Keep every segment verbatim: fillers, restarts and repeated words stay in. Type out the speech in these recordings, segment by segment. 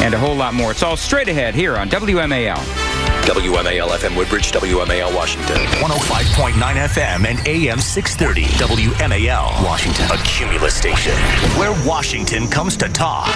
and a whole lot more. It's all straight ahead here on W M A L. W M A L F M Woodbridge, W M A L Washington. one oh five point nine F M and A M six thirty. W M A L Washington. A Cumulus station where Washington comes to talk.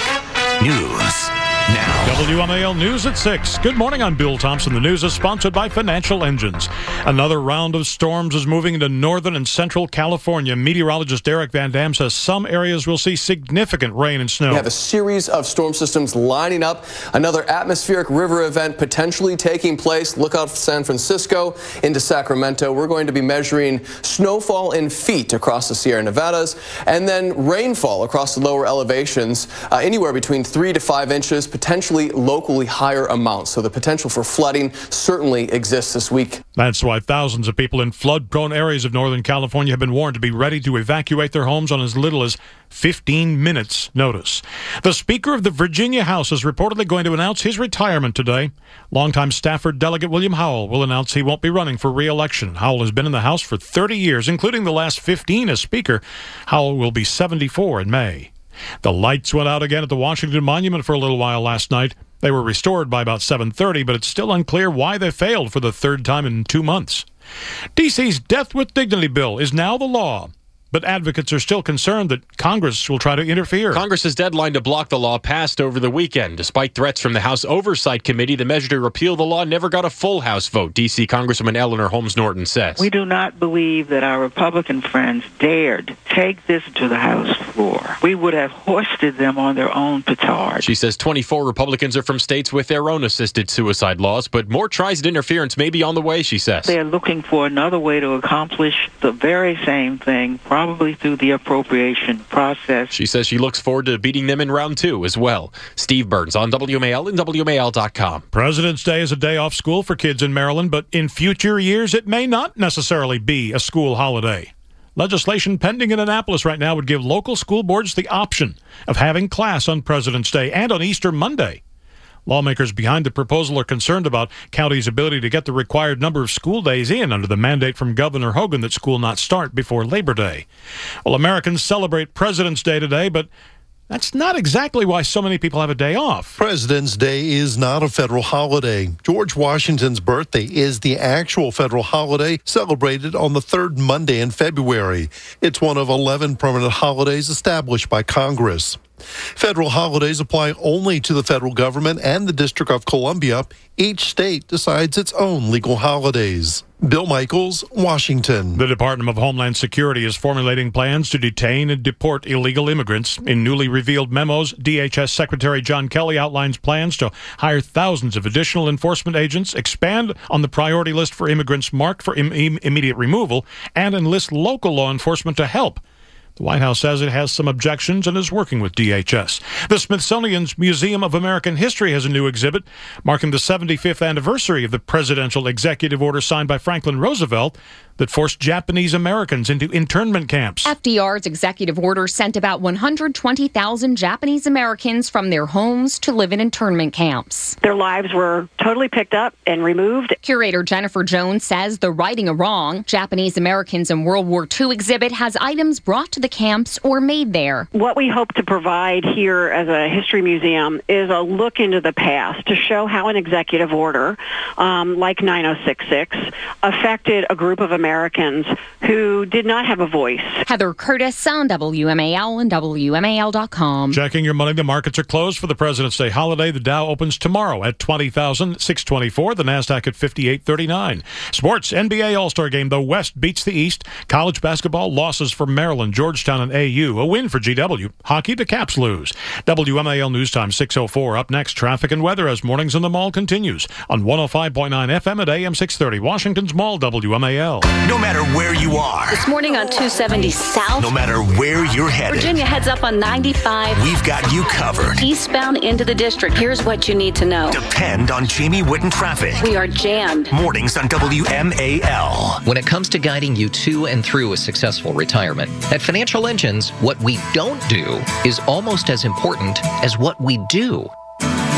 News now. W M A L News at six. Good morning, I'm Bill Thompson. The news is sponsored by Financial Engines. Another round of storms is moving into northern and central California. Meteorologist Derek Van Dam says some areas will see significant rain and snow. We have a series of storm systems lining up. Another atmospheric river event potentially taking place. Look out for San Francisco into Sacramento. We're going to be measuring snowfall in feet across the Sierra Nevadas, and then rainfall across the lower elevations, uh, anywhere between three to five inches. Potentially locally higher amounts. So the potential for flooding certainly exists this week. That's why thousands of people in flood-prone areas of Northern California have been warned to be ready to evacuate their homes on as little as fifteen minutes notice. The Speaker of the Virginia House is reportedly going to announce his retirement today. Longtime Stafford Delegate William Howell will announce he won't be running for re-election. Howell has been in the House for thirty years, including the last fifteen as Speaker. Howell will be seventy-four in May. The lights went out again at the Washington Monument for a little while last night. They were restored by about seven thirty, but it's still unclear why they failed for the third time in two months. D C's Death with Dignity bill is now the law, but advocates are still concerned that Congress will try to interfere. Congress's deadline to block the law passed over the weekend. Despite threats from the House Oversight Committee, the measure to repeal the law never got a full House vote. D C Congresswoman Eleanor Holmes Norton says. We do not believe that our Republican friends dared take this to the House floor. We would have hoisted them on their own petard. She says twenty-four Republicans are from states with their own assisted suicide laws, but more tries at interference may be on the way, she says. They're looking for another way to accomplish the very same thing, probably through the appropriation process. She says she looks forward to beating them in round two as well. Steve Burns on W M A L and W M A L dot com. President's Day is a day off school for kids in Maryland, but in future years it may not necessarily be a school holiday. Legislation pending in Annapolis right now would give local school boards the option of having class on President's Day and on Easter Monday. Lawmakers behind the proposal are concerned about counties' ability to get the required number of school days in under the mandate from Governor Hogan that school not start before Labor Day. Well, Americans celebrate President's Day today, but that's not exactly why so many people have a day off. President's Day is not a federal holiday. George Washington's birthday is the actual federal holiday celebrated on the third Monday in February. It's one of eleven permanent holidays established by Congress. Federal holidays apply only to the federal government and the District of Columbia. Each state decides its own legal holidays. Bill Michaels, Washington. The Department of Homeland Security is formulating plans to detain and deport illegal immigrants. In newly revealed memos, D H S Secretary John Kelly outlines plans to hire thousands of additional enforcement agents, expand on the priority list for immigrants marked for im- im- immediate removal, and enlist local law enforcement to help. The White House says it has some objections and is working with D H S. The Smithsonian's Museum of American History has a new exhibit marking the seventy-fifth anniversary of the presidential executive order signed by Franklin Roosevelt that forced Japanese Americans into internment camps. F D R's executive order sent about one hundred twenty thousand Japanese Americans from their homes to live in internment camps. Their lives were totally picked up and removed. Curator Jennifer Jones says the Righting a Wrong Japanese Americans in World War Two exhibit has items brought to the camps or made there. What we hope to provide here as a history museum is a look into the past to show how an executive order, um, like nine oh six six, affected a group of Americans who did not have a voice. Heather Curtis on W M A L and W M A L dot com. Checking your money, the markets are closed for the President's Day holiday. The Dow opens tomorrow at twenty thousand six hundred twenty-four, the NASDAQ at fifty-eight thirty-nine. Sports, N B A All-Star Game. The West beats the East. College basketball, losses for Maryland, Georgetown, and A U. A win for G W. Hockey, the Caps lose. W M A L News Time six oh four. Up next, traffic and weather as Mornings in the Mall continues on one oh five point nine F M at A M six thirty. Washington's Mall, W M A L. No matter where you are. This morning on two seventy South. No matter where you're headed. Virginia heads up on ninety-five. We've got you covered. Eastbound into the district. Here's what you need to know. Depend on Jamie Witten traffic. We are jammed. Mornings on W M A L. When it comes to guiding you to and through a successful retirement, at Financial Engines, what we don't do is almost as important as what we do.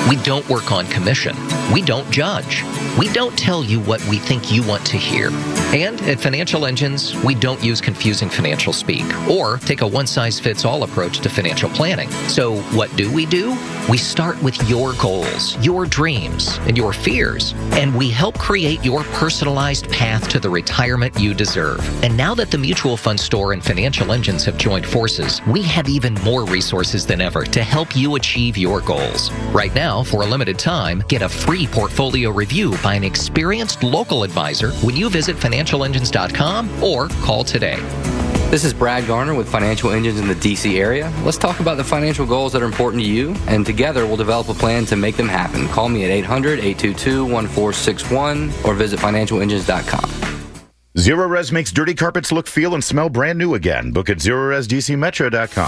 We don't work on commission. We don't judge. We don't tell you what we think you want to hear. And at Financial Engines, we don't use confusing financial speak or take a one-size-fits-all approach to financial planning. So what do we do? We start with your goals, your dreams, and your fears, and we help create your personalized path to the retirement you deserve. And now that the Mutual Fund Store and Financial Engines have joined forces, we have even more resources than ever to help you achieve your goals. Right now, for a limited time, get a free portfolio review by an experienced local advisor when you visit financial engines dot com or call today. This is Brad Garner with Financial Engines in the D C area. Let's talk about the financial goals that are important to you, and together we'll develop a plan to make them happen. Call me at eight hundred, eight two two, one four six one or visit financial engines dot com. Zerorez makes dirty carpets look, feel, and smell brand new again. Book at zerorez d c metro dot com.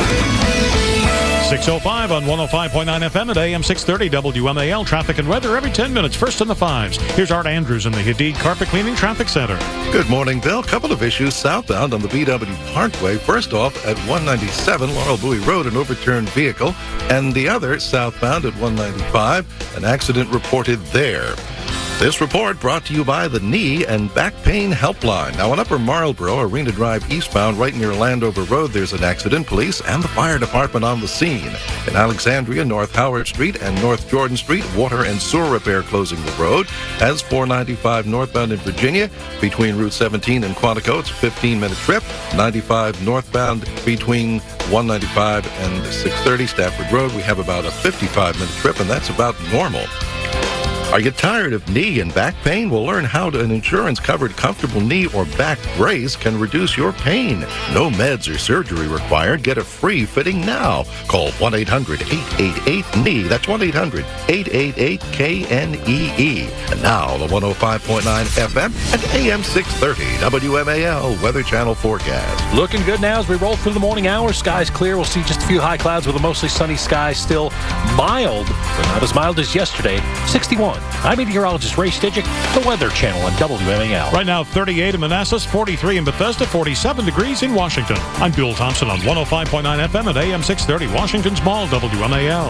six oh five on one oh five point nine F M at A M six thirty W M A L. Traffic and weather every ten minutes. First in the fives. Here's Art Andrews in the Hadid Carpet Cleaning Traffic Center. Good morning, Bill. Couple of issues southbound on the B W Parkway. First off, at one ninety-seven Laurel Bowie Road, an overturned vehicle. And the other southbound at one ninety-five, an accident reported there. This report brought to you by the Knee and Back Pain Helpline. Now, in Upper Marlboro, Arena Drive eastbound, right near Landover Road, there's an accident. Police and the fire department on the scene. In Alexandria, North Howard Street and North Jordan Street, water and sewer repair closing the road. As four ninety-five northbound in Virginia, between Route seventeen and Quantico, it's a fifteen-minute trip. ninety-five northbound between one ninety-five and six thirty Stafford Road, we have about a fifty-five-minute trip, and that's about normal. Are you tired of knee and back pain? We'll learn how an insurance-covered comfortable knee or back brace can reduce your pain. No meds or surgery required. Get a free fitting now. Call one eight hundred, eight eight eight, K N E E. That's one eight hundred, eight eight eight, K N E E. And now the one oh five point nine F M and A M six thirty W M A L Weather Channel forecast. Looking good now as we roll through the morning hours. Skies clear. We'll see just a few high clouds with a mostly sunny sky. Still mild, but not as mild as yesterday. sixty-one. I'm meteorologist Ray Stidgick, the Weather Channel on W M A L. Right now, thirty-eight in Manassas, forty-three in Bethesda, forty-seven degrees in Washington. I'm Bill Thompson on one oh five point nine F M at A M six thirty, Washington's Mall, W M A L.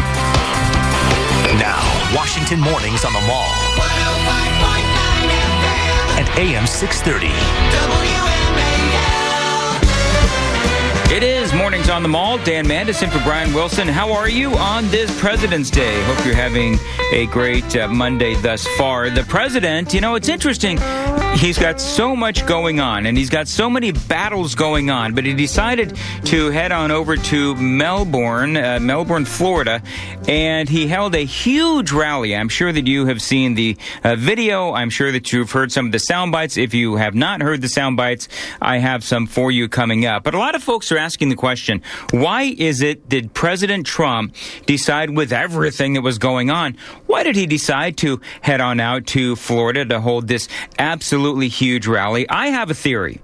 Now, Washington mornings on the Mall. one oh five point nine F M and A M six thirty. W M A L. It is Mornings on the Mall. Dan Mandis in for Brian Wilson. How are you on this President's Day? Hope you're having a great uh, Monday thus far. The president, you know, it's interesting. He's got so much going on, and he's got so many battles going on, but he decided to head on over to Melbourne, uh, Melbourne, Florida, and he held a huge rally. I'm sure that you have seen the uh, video. I'm sure that you've heard some of the sound bites. If you have not heard the sound bites, I have some for you coming up. But a lot of folks are asking the question, why is it did President Trump decide with everything that was going on, why did he decide to head on out to Florida to hold this absolutely huge rally? I have a theory.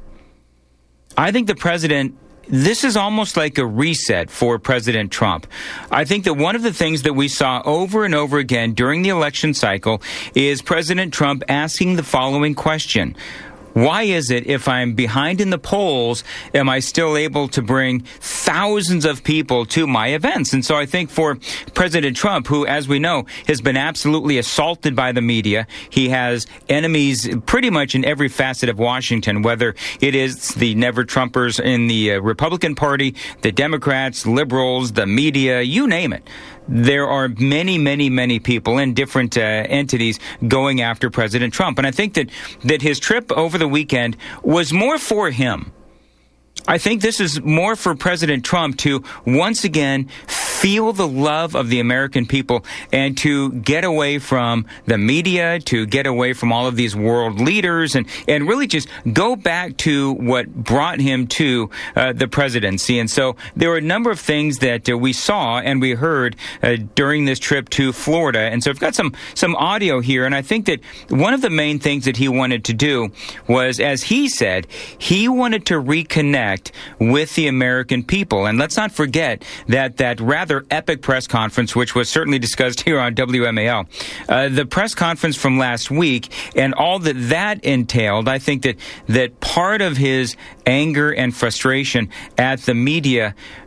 I think the president, this is almost like a reset for President Trump. I think that one of the things that we saw over and over again during the election cycle is President Trump asking the following question. Why is it if I'm behind in the polls, am I still able to bring thousands of people to my events? And so I think for President Trump, who, as we know, has been absolutely assaulted by the media, he has enemies pretty much in every facet of Washington, whether it is the never-Trumpers in the uh, Republican Party, the Democrats, liberals, the media, you name it. There are many, many, many people in different uh, entities going after President Trump. And I think that, that his trip over the weekend was more for him. I think this is more for President Trump to once again feel the love of the American people and to get away from the media, to get away from all of these world leaders, and, and really just go back to what brought him to uh, the presidency. And so there were a number of things that uh, we saw and we heard uh, during this trip to Florida. And so I've got some, some audio here, and I think that one of the main things that he wanted to do was, as he said, he wanted to reconnect with the American people. And let's not forget that that rather epic press conference, which was certainly discussed here on W M A L, uh, the press conference from last week and all that that entailed, I think that, that part of his anger and frustration at the media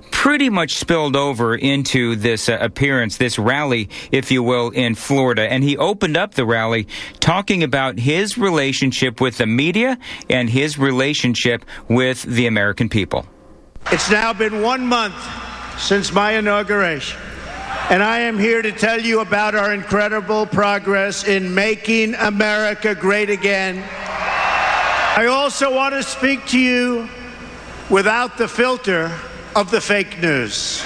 pretty much spilled over into this uh, appearance, this rally, if you will, in Florida. And he opened up the rally talking about his relationship with the media and his relationship with the American people. It's now been one month since my inauguration, and I am here to tell you about our incredible progress in making America great again. I also want to speak to you without the filter of the fake news.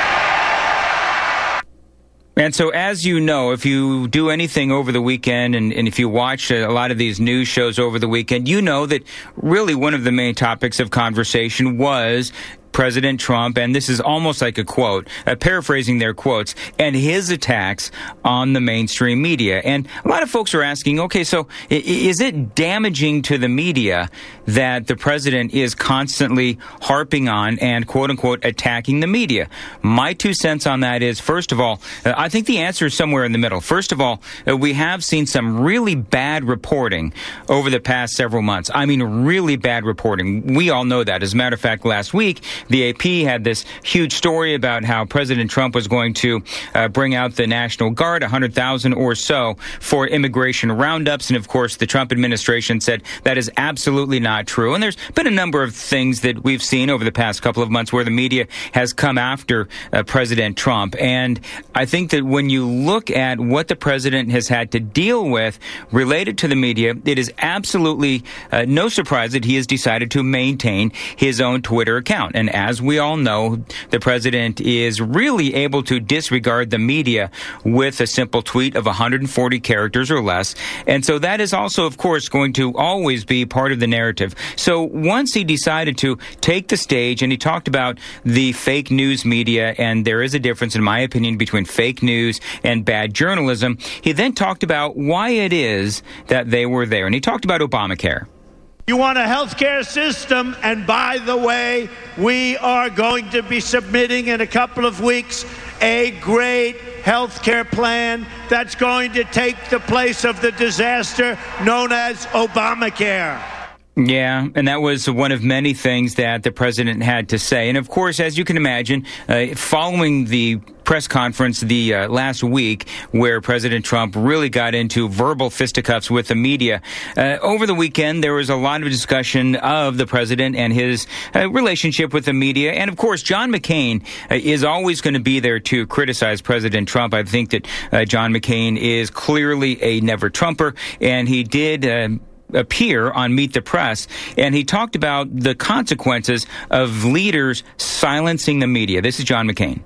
And so, as you know, if you do anything over the weekend and, and if you watch a lot of these news shows over the weekend, you know that really one of the main topics of conversation was President Trump, and this is almost like a quote, uh, paraphrasing their quotes, and his attacks on the mainstream media. And a lot of folks are asking, okay, so is it damaging to the media that the president is constantly harping on and, quote unquote, attacking the media? My two cents on that is, first of all, uh, I think the answer is somewhere in the middle. First of all, uh, we have seen some really bad reporting over the past several months. I mean, really bad reporting. We all know that. As a matter of fact, last week, the A P had this huge story about how President Trump was going to uh, bring out the National Guard, one hundred thousand or so, for immigration roundups. And, of course, the Trump administration said that is absolutely not true. And there's been a number of things that we've seen over the past couple of months where the media has come after uh, President Trump. And I think that when you look at what the president has had to deal with related to the media, it is absolutely uh, no surprise that he has decided to maintain his own Twitter account. And as we all know, the president is really able to disregard the media with a simple tweet of one hundred forty characters or less. And so that is also, of course, going to always be part of the narrative. So once he decided to take the stage and he talked about the fake news media, and there is a difference, in my opinion, between fake news and bad journalism, he then talked about why it is that they were there. And he talked about Obamacare. You want a health care system, and by the way, we are going to be submitting in a couple of weeks a great health care plan that's going to take the place of the disaster known as Obamacare. Yeah, and that was one of many things that the president had to say. And, of course, as you can imagine, uh, following the press conference the uh, last week where President Trump really got into verbal fisticuffs with the media, uh, over the weekend there was a lot of discussion of the president and his uh, relationship with the media. And, of course, John McCain uh, is always going to be there to criticize President Trump. I think that uh, John McCain is clearly a never-Trumper, and he did Uh, appear on Meet the Press, and he talked about the consequences of leaders silencing the media. This is John McCain.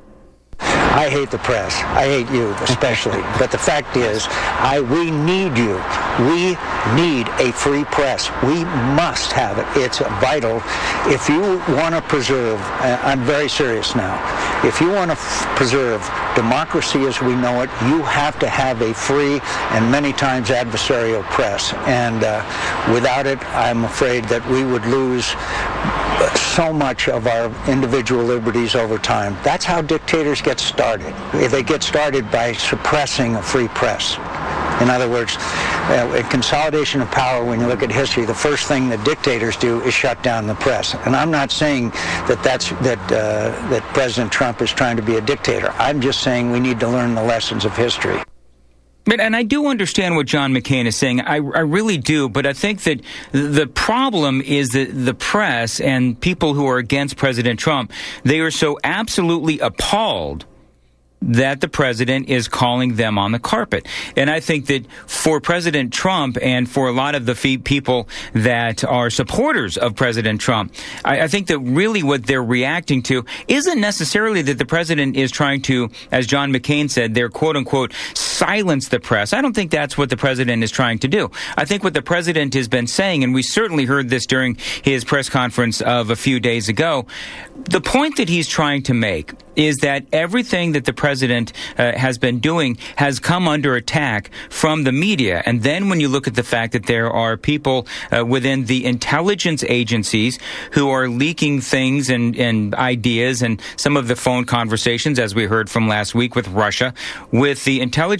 I hate the press. I hate you especially. But the fact is, I we need you. We need a free press. We must have it. It's vital. If you want to preserve, I'm very serious now, if you want to f- preserve democracy as we know it, you have to have a free and many times adversarial press. And uh, without it, I'm afraid that we would lose so much of our individual liberties over time. That's how dictators get started. They get started by suppressing a free press. In other words, uh, in consolidation of power, when you look at history, the first thing that dictators do is shut down the press. And I'm not saying that that's that uh, that President Trump is trying to be a dictator. I'm just saying we need to learn the lessons of history. But, and I do understand what John McCain is saying. I, I really do. But I think that the problem is that the press and people who are against President Trump, they are so absolutely appalled that the president is calling them on the carpet. And I think that for President Trump and for a lot of the fee- people that are supporters of President Trump, I, I think that really what they're reacting to isn't necessarily that the president is trying to, as John McCain said, they're quote unquote silence the press. I don't think that's what the president is trying to do. I think what the president has been saying, and we certainly heard this during his press conference of a few days ago, the point that he's trying to make is that everything that the president uh, has been doing has come under attack from the media. And then when you look at the fact that there are people uh, within the intelligence agencies who are leaking things and, and ideas and some of the phone conversations, as we heard from last week with Russia, with the intelligence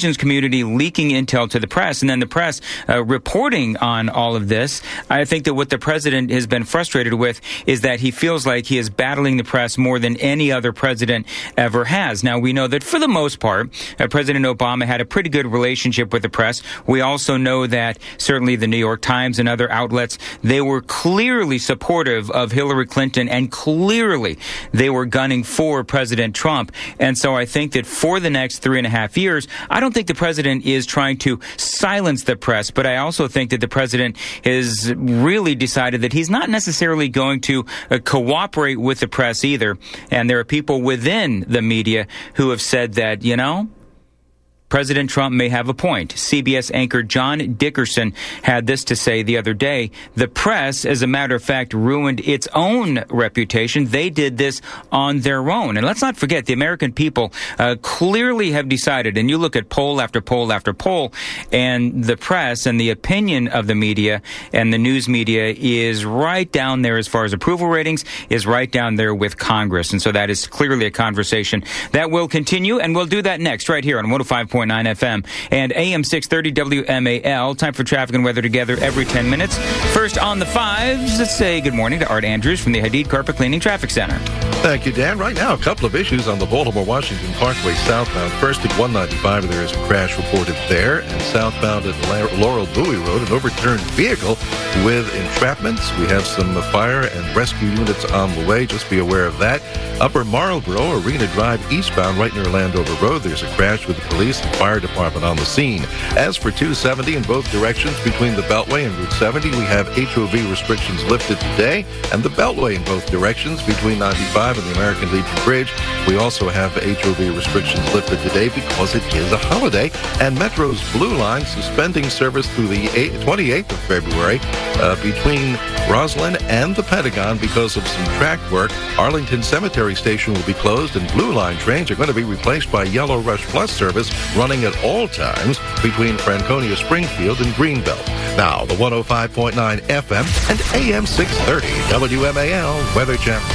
intelligence community leaking intel to the press, and then the press uh, reporting on all of this. I think that what the president has been frustrated with is that he feels like he is battling the press more than any other president ever has. Now, we know that for the most part, uh, President Obama had a pretty good relationship with the press. We also know that certainly the New York Times and other outlets, they were clearly supportive of Hillary Clinton, and clearly they were gunning for President Trump. And so I think that for the next three and a half years, I don't think the president is trying to silence the press, but I also think that the president has really decided that he's not necessarily going to uh, cooperate with the press either. And there are people within the media who have said that, you know, President Trump may have a point. C B S anchor John Dickerson had this to say the other day. The press, as a matter of fact, ruined its own reputation. They did this on their own. And let's not forget, the American people uh, clearly have decided, and you look at poll after poll after poll, and the press and the opinion of the media and the news media is right down there as far as approval ratings, is right down there with Congress. And so that is clearly a conversation that will continue, and we'll do that next right here on one oh five point nine F M and A M six thirty W M A L. Time for traffic and weather together every ten minutes. First on the fives, let's say good morning to Art Andrews from the Hadid Carpet Cleaning Traffic Center. Thank you, Dan. Right now, a couple of issues on the Baltimore-Washington Parkway southbound. First, at one ninety-five, there is a crash reported there, and southbound at Laurel Bowie Road, an overturned vehicle with entrapments. We have some fire and rescue units on the way. Just be aware of that. Upper Marlboro, Arena Drive eastbound, right near Landover Road, there's a crash with the police and fire department on the scene. As for two seventy in both directions between the Beltway and Route seventy, we have H O V restrictions lifted today, and the Beltway in both directions between ninety-five and the American Legion Bridge. We also have H O V restrictions lifted today because it is a holiday, and Metro's Blue Line suspending service through the twenty-eighth of February uh, between Roslyn and the Pentagon because of some track work. Arlington Cemetery Station will be closed, and Blue Line trains are going to be replaced by Yellow Rush Plus service running at all times between Franconia, Springfield, and Greenbelt. Now, the one oh five point nine F M and A M six thirty W M A L Weather Channel.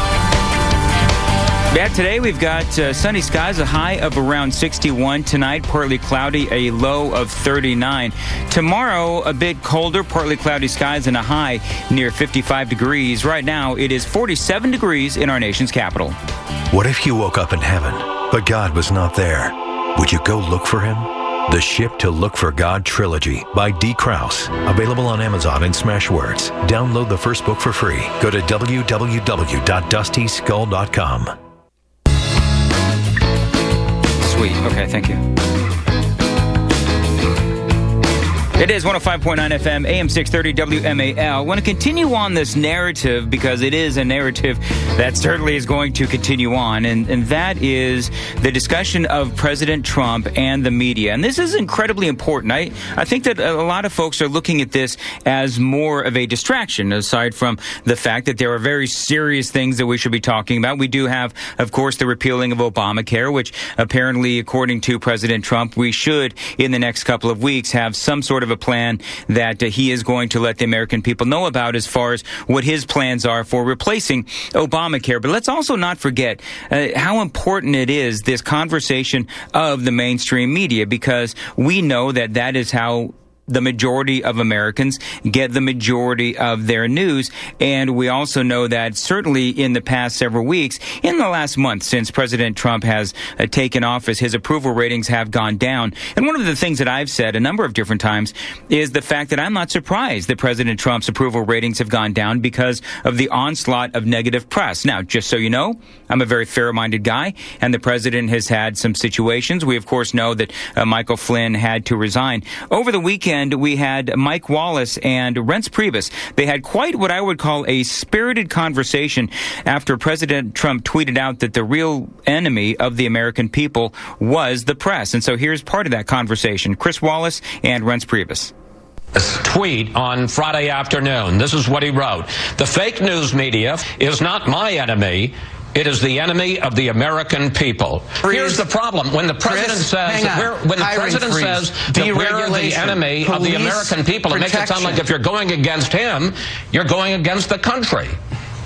Yeah, today we've got uh, sunny skies, a high of around sixty-one. Tonight, partly cloudy, a low of thirty-nine. Tomorrow, a bit colder, partly cloudy skies and a high near fifty-five degrees. Right now, it is forty-seven degrees in our nation's capital. What if you woke up in heaven, but God was not there? Would you go look for him? The Ship to Look for God trilogy by Dee Krause. Available on Amazon and Smashwords. Download the first book for free. Go to w w w dot dusty skull dot com. Sweet. Okay, thank you. It is one oh five point nine F M, A M six thirty W M A L. I want to continue on this narrative because it is a narrative that certainly is going to continue on, and, and that is the discussion of President Trump and the media. And this is incredibly important. I, I think that a lot of folks are looking at this as more of a distraction, aside from the fact that there are very serious things that we should be talking about. We do have, of course, the repealing of Obamacare, which apparently, according to President Trump, we should, in the next couple of weeks, have some sort of a plan that uh, he is going to let the American people know about as far as what his plans are for replacing Obamacare. But let's also not forget uh, how important it is, this conversation of the mainstream media, because we know that that is how the majority of Americans get the majority of their news. And we also know that certainly in the past several weeks, in the last month since President Trump has uh, taken office, his approval ratings have gone down. And one of the things that I've said a number of different times is the fact that I'm not surprised that President Trump's approval ratings have gone down because of the onslaught of negative press. Now, just so you know, I'm a very fair-minded guy, and the president has had some situations. We, of course, know that uh, Michael Flynn had to resign. Over the weekend, we had Mike Wallace and Reince Priebus. They had quite what I would call a spirited conversation after President Trump tweeted out that the real enemy of the American people was the press. And so here's part of that conversation. Chris Wallace and Reince Priebus. Tweet on Friday afternoon. This is what he wrote. The fake news media is not my enemy. It is the enemy of the American people. Freeze. Here's the problem. When the president Chris, says that we're, when the president freeze. says that we're the enemy Police of the American people, protection. It makes it sound like if you're going against him, you're going against the country.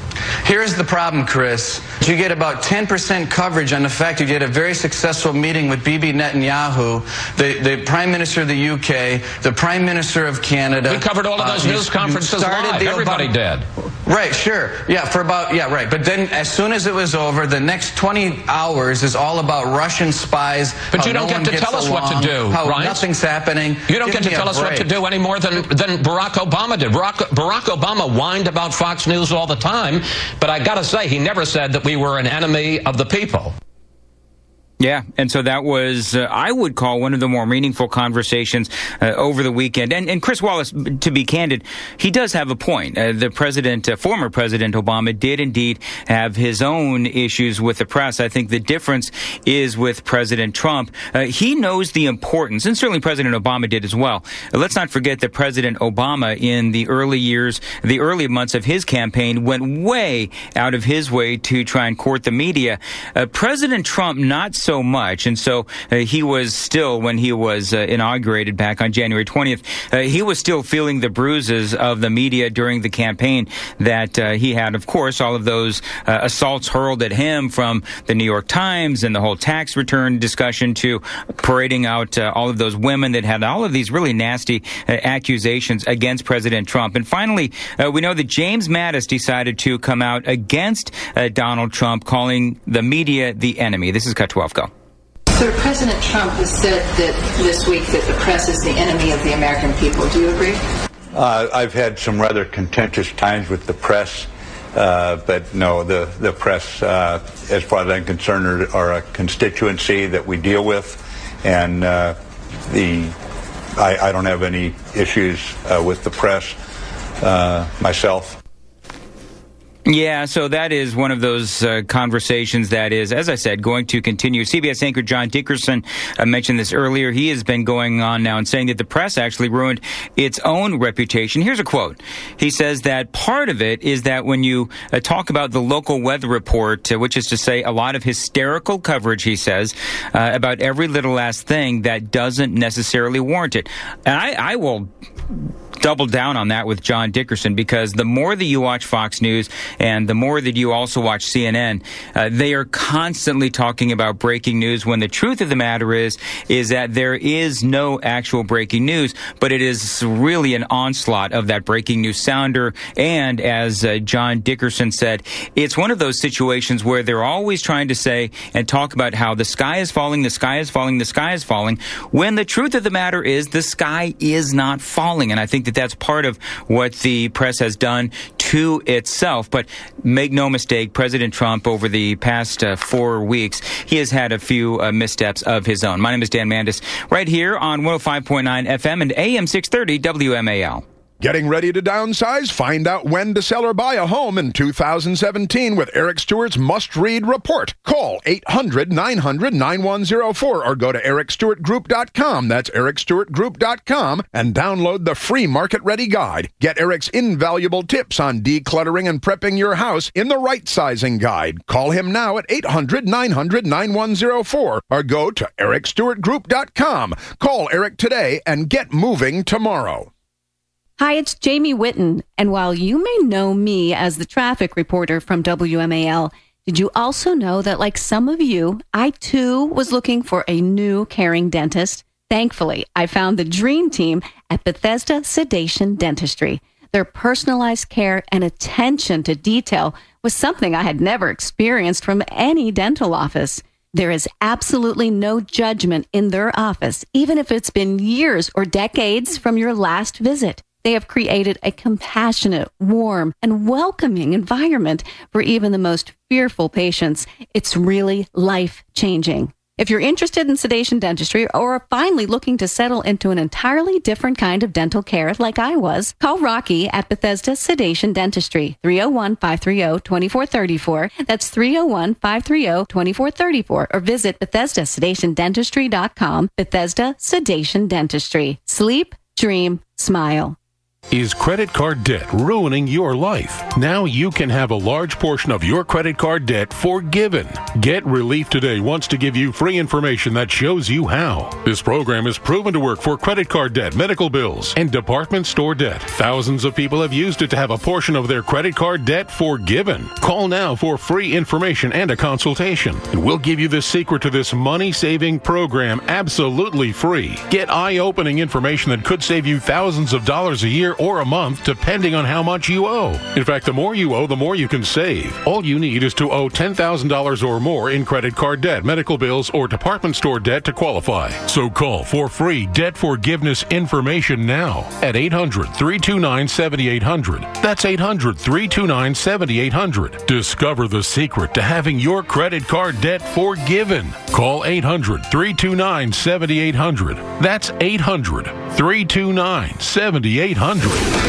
Here's the problem, Chris. You get about ten percent coverage on the fact you did a very successful meeting with Bibi Netanyahu, the, the Prime Minister of the U K, the Prime Minister of Canada. We covered all of those uh, news you, conferences you live. Everybody did. Right, sure. Yeah, for about, yeah, right. But then as soon as it was over, the next twenty hours is all about Russian spies. But you don't no get to tell us along, what to do, how right? Nothing's happening. You don't Give get to tell us what to do any more than, than Barack Obama did. Barack, Barack Obama whined about Fox News all the time, but I got to say, he never said that we were an enemy of the people. Yeah, and so that was, uh, I would call one of the more meaningful conversations uh, over the weekend. And, and Chris Wallace, to be candid, he does have a point. Uh, the president, uh, former President Obama, did indeed have his own issues with the press. I think the difference is with President Trump. Uh, he knows the importance, and certainly President Obama did as well. Uh, let's not forget that President Obama, in the early years, the early months of his campaign, went way out of his way to try and court the media. Uh, President Trump, not so much. And so uh, he was still, when he was uh, inaugurated back on January twentieth, uh, he was still feeling the bruises of the media during the campaign that uh, he had. Of course, all of those uh, assaults hurled at him from the New York Times and the whole tax return discussion to parading out uh, all of those women that had all of these really nasty uh, accusations against President Trump. And finally, uh, we know that James Mattis decided to come out against uh, Donald Trump, calling the media the enemy. This is Cut twelve. Go. So President Trump has said that this week that the press is the enemy of the American people. Do you agree? Uh, I've had some rather contentious times with the press, uh, but no, the, the press, uh, as far as I'm concerned, are, are a constituency that we deal with, and uh, the I, I don't have any issues uh, with the press uh, myself. Yeah, so that is one of those uh, conversations that is, as I said, going to continue. C B S anchor John Dickerson uh, mentioned this earlier. He has been going on now and saying that the press actually ruined its own reputation. Here's a quote. He says that part of it is that when you uh, talk about the local weather report, uh, which is to say a lot of hysterical coverage, he says, uh, about every little last thing, that doesn't necessarily warrant it. And I, I will double down on that with John Dickerson, because the more that you watch Fox News and the more that you also watch C N N, uh, they are constantly talking about breaking news, when the truth of the matter is, is that there is no actual breaking news, but it is really an onslaught of that breaking news sounder. And as uh, John Dickerson said, it's one of those situations where they're always trying to say and talk about how the sky is falling, the sky is falling, the sky is falling, when the truth of the matter is the sky is not falling. And I think that that's part of what the press has done to itself. But make no mistake, President Trump, over the past uh, four weeks, he has had a few uh, missteps of his own. My name is Dan Mandis, right here on one oh five point nine F M and A M six thirty W M A L. Getting ready to downsize? Find out when to sell or buy a home in two thousand seventeen with Eric Stewart's must-read report. Call eight hundred nine hundred ninety-one oh four or go to eric stewart group dot com. That's eric stewart group dot com and download the free market-ready guide. Get Eric's invaluable tips on decluttering and prepping your house in the right sizing guide. Call him now at eight hundred nine hundred ninety-one oh four or go to eric stewart group dot com. Call Eric today and get moving tomorrow. Hi, it's Jamie Whitten, and while you may know me as the traffic reporter from W M A L, did you also know that, like some of you, I too was looking for a new caring dentist? Thankfully, I found the dream team at Bethesda Sedation Dentistry. Their personalized care and attention to detail was something I had never experienced from any dental office. There is absolutely no judgment in their office, even if it's been years or decades from your last visit. They have created a compassionate, warm, and welcoming environment for even the most fearful patients. It's really life-changing. If you're interested in sedation dentistry or are finally looking to settle into an entirely different kind of dental care like I was, call Rocky at Bethesda Sedation Dentistry, three oh one, five three oh, two four three four. That's three oh one, five three oh, two four three four. Or visit Bethesda Sedation Dentistry dot com. Bethesda Sedation Dentistry. Sleep, dream, smile. Is credit card debt ruining your life? Now you can have a large portion of your credit card debt forgiven. Get Relief Today wants to give you free information that shows you how. This program is proven to work for credit card debt, medical bills, and department store debt. Thousands of people have used it to have a portion of their credit card debt forgiven. Call now for free information and a consultation, and we'll give you the secret to this money-saving program absolutely free. Get eye-opening information that could save you thousands of dollars a year or a month, depending on how much you owe. In fact, the more you owe, the more you can save. All you need is to owe ten thousand dollars or more in credit card debt, medical bills, or department store debt to qualify. So call for free debt forgiveness information now at eight hundred, three two nine, seven eight hundred. That's eight hundred, three two nine, seven eight hundred. Discover the secret to having your credit card debt forgiven. Call eight hundred, three two nine, seven eight hundred. That's eight hundred, three two nine, seven eight hundred.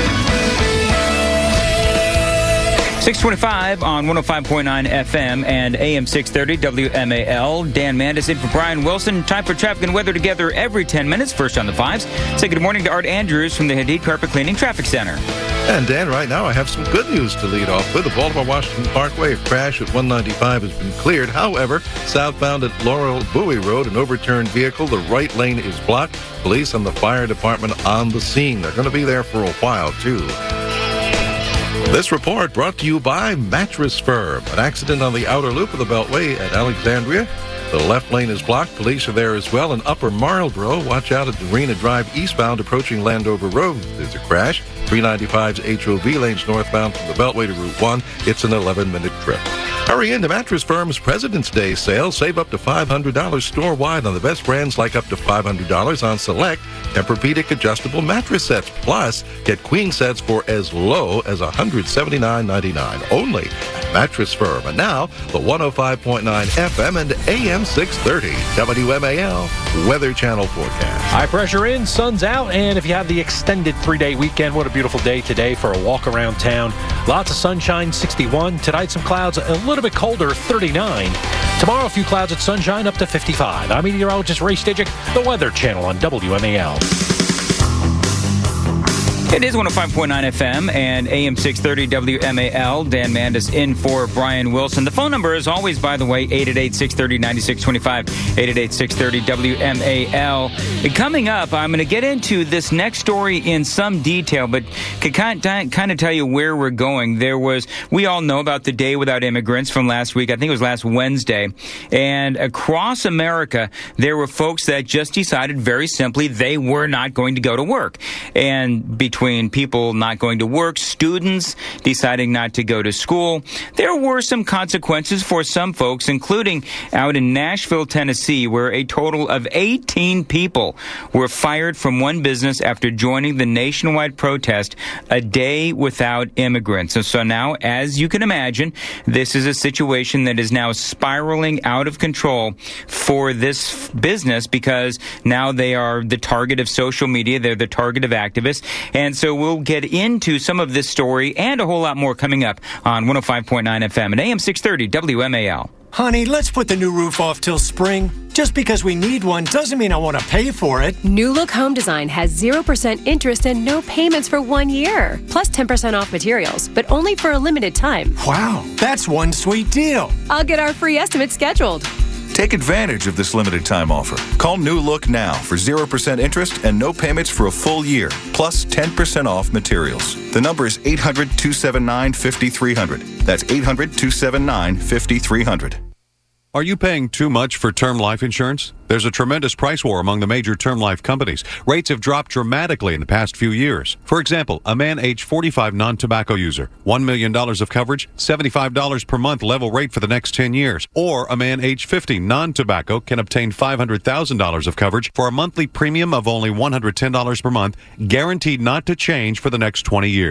six twenty-five on one oh five point nine F M and A M six thirty W M A L. Dan Mandis in for Brian Wilson. Time for traffic and weather together every ten minutes. First on the fives. Say good morning to Art Andrews from the Hadid Carpet Cleaning Traffic Center. And Dan, right now I have some good news to lead off with. The Baltimore-Washington Parkway, a crash at one ninety-five has been cleared. However, southbound at Laurel Bowie Road, an overturned vehicle, the right lane is blocked. Police and the fire department on the scene. They're going to be there for a while, too. This report brought to you by Mattress Firm. An accident on the outer loop of the Beltway at Alexandria. The left lane is blocked. Police are there as well. In Upper Marlboro, watch out at Arena Drive eastbound approaching Landover Road. There's a crash. three ninety-five's H O V lanes northbound from the Beltway to Route one. It's an eleven-minute trip. Hurry into Mattress Firm's President's Day sale. Save up to five hundred dollars store-wide on the best brands, like up to five hundred dollars on select Tempur-Pedic adjustable mattress sets. Plus, get queen sets for as low as one hundred seventy-nine ninety-nine only at Mattress Firm. And now, the one oh five point nine F M and A M six thirty W M A L Weather Channel forecast. High pressure in, sun's out, and if you have the extended three-day weekend, what a beautiful day today for a walk around town. Lots of sunshine, sixty-one. Tonight, some clouds, a little bit colder, thirty-nine. Tomorrow, a few clouds at sunshine, up to fifty-five. I'm meteorologist Ray Stidgick, the Weather Channel on W M A L. It is one oh five point nine F M and A M six thirty W M A L. Dan Mandis in for Brian Wilson. The phone number is always, by the way, eight eight eight, six three zero, nine six two five, eight eight eight, six three zero, W M A L. And coming up, I'm going to get into this next story in some detail, but can kind of tell you where we're going. There was, we all know about the Day Without Immigrants from last week. I think it was last Wednesday. And across America, there were folks that just decided very simply they were not going to go to work. And between Between people not going to work, students deciding not to go to school, there were some consequences for some folks, including out in Nashville, Tennessee, where a total of eighteen people were fired from one business after joining the nationwide protest, A Day Without Immigrants. And so now, as you can imagine, this is a situation that is now spiraling out of control for this business because now they are the target of social media. They're the target of activists. And so we'll get into some of this story and a whole lot more coming up on one oh five point nine F M and A M six thirty W M A L. Honey, let's put the new roof off till spring. Just because we need one doesn't mean I want to pay for it. New Look Home Design has zero percent interest and no payments for one year. Plus ten percent off materials, but only for a limited time. Wow, that's one sweet deal. I'll get our free estimate scheduled. Take advantage of this limited time offer. Call New Look now for zero percent interest and no payments for a full year, plus ten percent off materials. The number is eight hundred, two seven nine, five three zero zero. That's eight hundred, two seven nine, five three zero zero. Are you paying too much for term life insurance? There's a tremendous price war among the major term life companies. Rates have dropped dramatically in the past few years. For example, a man age forty-five non-tobacco user, one million dollars of coverage, seventy-five dollars per month level rate for the next ten years. Or a man age fifty non-tobacco can obtain five hundred thousand dollars of coverage for a monthly premium of only one hundred ten dollars per month, guaranteed not to change for the next twenty years.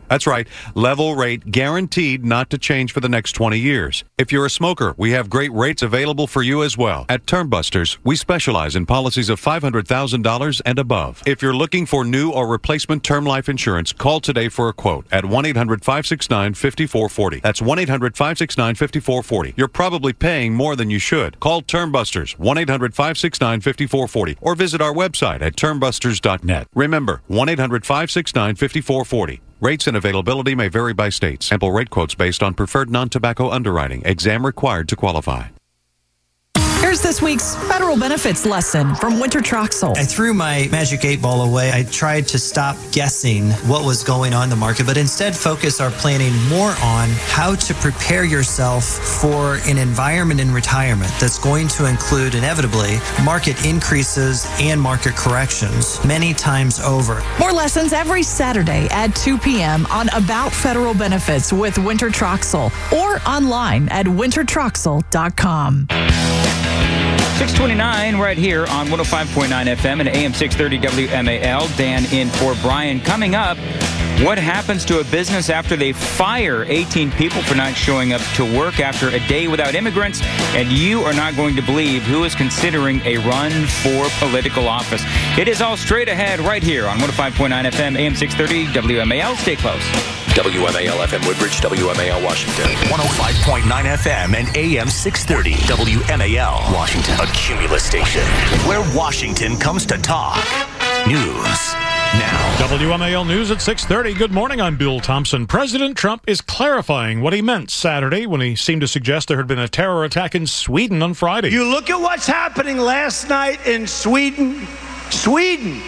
That's right, level rate, guaranteed not to change for the next twenty years. If you're a smoker, we have great rates available for you as well. At Termbusters, we specialize in policies of five hundred thousand dollars and above. If you're looking for new or replacement term life insurance, call today for a quote at one eight hundred five six nine five four four zero. That's one eight hundred five six nine five four four zero. You're probably paying more than you should. Call Termbusters, one eight hundred five six nine five four four zero, or visit our website at termbusters dot net. Remember, one eight hundred five six nine five four four zero. Rates and availability may vary by state. Sample rate quotes based on preferred non-tobacco underwriting. Exam required to qualify. Here's this week's federal benefits lesson from Winter Troxel. I threw my magic eight ball away. I tried to stop guessing what was going on in the market, but instead focus our planning more on how to prepare yourself for an environment in retirement that's going to include inevitably market increases and market corrections many times over. More lessons every Saturday at two p.m. on About Federal Benefits with Winter Troxel or online at winter troxel dot com. six twenty-nine right here on one oh five point nine F M and A M six thirty W M A L. Dan in for Brian. Coming up, what happens to a business after they fire eighteen people for not showing up to work after a day without immigrants? And you are not going to believe who is considering a run for political office. It is all straight ahead right here on one oh five point nine F M, A M six thirty W M A L. Stay close. W M A L F M Woodbridge, W M A L Washington. one oh five point nine F M and A M six thirty W M A L Washington. A Cumulus station where Washington comes to talk. News now. W M A L News at six thirty. Good morning, I'm Bill Thompson. President Trump is clarifying what he meant Saturday when he seemed to suggest there had been a terror attack in Sweden on Friday. You look at what's happening last night in Sweden. Sweden.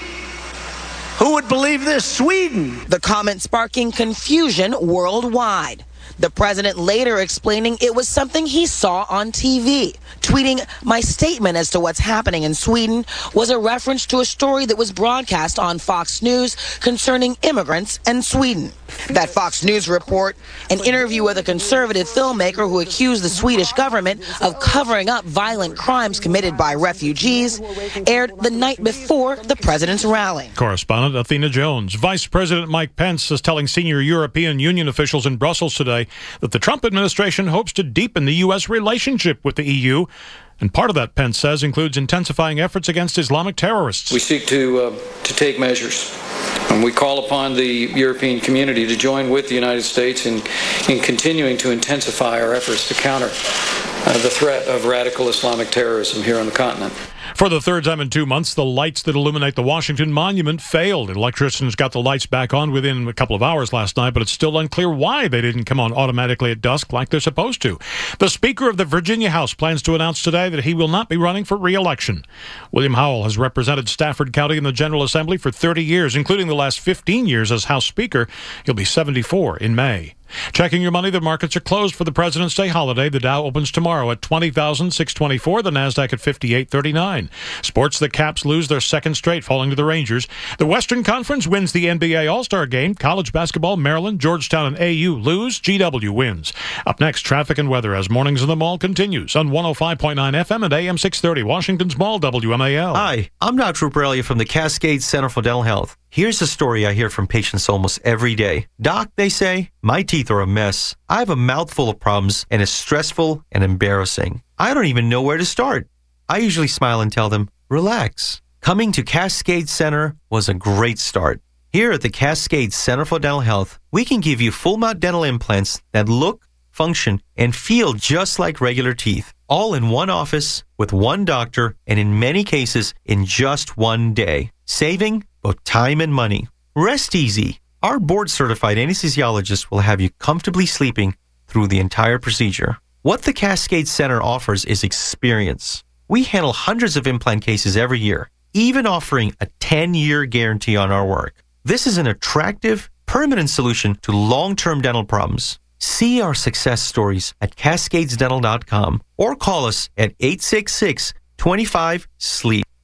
Who would believe this? Sweden. The comment sparking confusion worldwide. The president later explaining it was something he saw on T V, tweeting, "My statement as to what's happening in Sweden was a reference to a story that was broadcast on Fox News concerning immigrants and Sweden." That Fox News report, an interview with a conservative filmmaker who accused the Swedish government of covering up violent crimes committed by refugees, aired the night before the president's rally. Correspondent Athena Jones. Vice President Mike Pence is telling senior European Union officials in Brussels today that the Trump administration hopes to deepen the U S relationship with the E U. And part of that, Pence says, includes intensifying efforts against Islamic terrorists. We seek to uh, to take measures, and we call upon the European community to join with the United States in, in continuing to intensify our efforts to counter uh, the threat of radical Islamic terrorism here on the continent. For the third time in two months, the lights that illuminate the Washington Monument failed. Electricians got the lights back on within a couple of hours last night, but it's still unclear why they didn't come on automatically at dusk like they're supposed to. The Speaker of the Virginia House plans to announce today that he will not be running for re-election. William Howell has represented Stafford County in the General Assembly for thirty years, including the last fifteen years as House Speaker. He'll be seventy-four in May. Checking your money, the markets are closed for the President's Day holiday. The Dow opens tomorrow at twenty thousand six hundred twenty-four, the NASDAQ at fifty-eight thirty-nine. Sports, the Caps lose their second straight, falling to the Rangers. The Western Conference wins the N B A All-Star Game. College basketball, Maryland, Georgetown, and A U lose. G W wins. Up next, traffic and weather as Mornings in the Mall continues on one oh five point nine F M and A M six thirty, Washington's Mall, W M A L. Hi, I'm Doctor Ruperelli from the Cascade Center for Dental Health. Here's a story I hear from patients almost every day. Doc, they say, my teeth are a mess. I have a mouthful of problems and it's stressful and embarrassing. I don't even know where to start. I usually smile and tell them, relax. Coming to Cascade Center was a great start. Here at the Cascade Center for Dental Health, we can give you full mouth dental implants that look, function, and feel just like regular teeth. All in one office with one doctor and in many cases in just one day. Saving both time and money. Rest easy. Our board-certified anesthesiologist will have you comfortably sleeping through the entire procedure. What the Cascade Center offers is experience. We handle hundreds of implant cases every year, even offering a ten-year guarantee on our work. This is an attractive, permanent solution to long-term dental problems. See our success stories at cascades dental dot com or call us at eight six six, two five, S L E E P.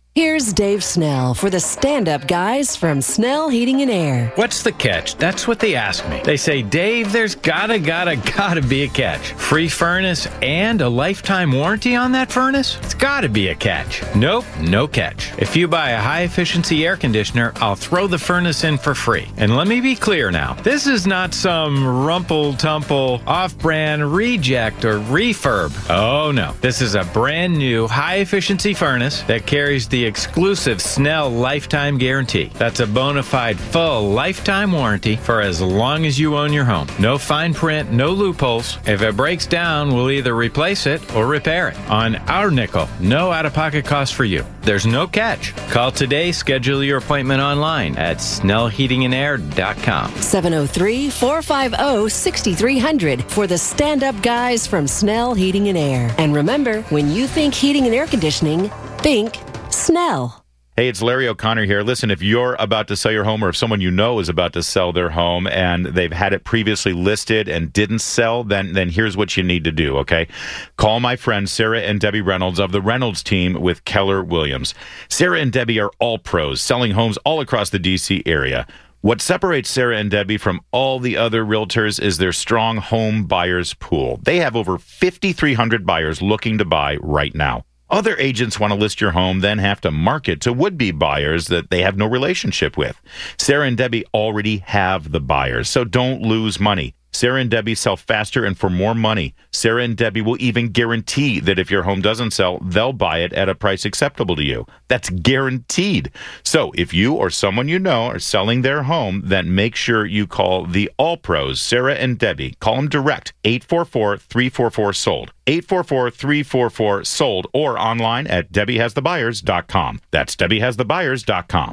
Here's Dave Snell for the stand-up guys from Snell Heating and Air. What's the catch? That's what they ask me. They say, Dave, there's gotta, gotta, gotta be a catch. Free furnace and a lifetime warranty on that furnace? It's gotta be a catch. Nope, no catch. If you buy a high-efficiency air conditioner, I'll throw the furnace in for free. And let me be clear now. This is not some rumple-tumple, off-brand reject or refurb. Oh, no. This is a brand new high-efficiency furnace that carries the exclusive Snell Lifetime Guarantee. That's a bona fide full lifetime warranty for as long as you own your home. No fine print, no loopholes. If it breaks down, we'll either replace it or repair it. On our nickel, no out-of-pocket cost for you. There's no catch. Call today, schedule your appointment online at snell heating and air dot com. seven oh three, four five oh, six three hundred for the stand-up guys from Snell Heating and Air. And remember, when you think heating and air conditioning, think Snell. Hey, it's Larry O'Connor here. Listen, if you're about to sell your home or if someone you know is about to sell their home and they've had it previously listed and didn't sell, then then here's what you need to do, okay? Call my friends Sarah and Debbie Reynolds of the Reynolds team with Keller Williams. Sarah and Debbie are all pros, selling homes all across the D C area. What separates Sarah and Debbie from all the other realtors is their strong home buyers pool. They have over fifty-three hundred buyers looking to buy right now. Other agents want to list your home, then have to market to would-be buyers that they have no relationship with. Sarah and Debbie already have the buyers, so don't lose money. Sarah and Debbie sell faster and for more money. Sarah and Debbie will even guarantee that if your home doesn't sell, they'll buy it at a price acceptable to you. That's guaranteed. So if you or someone you know are selling their home, then make sure you call the All Pros, Sarah and Debbie. Call them direct, eight four four, three four four, sold. eight four four, three four four, sold, or online at debbie has the buyers dot com. That's debbie has the buyers dot com.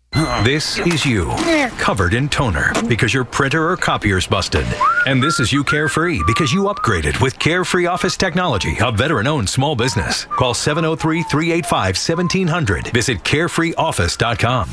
This is you, covered in toner because your printer or copier's busted. And this is you carefree because you upgraded with Carefree Office Technology, a veteran-owned small business. Call seven oh three, three eight five, one seven hundred. Visit carefree office dot com.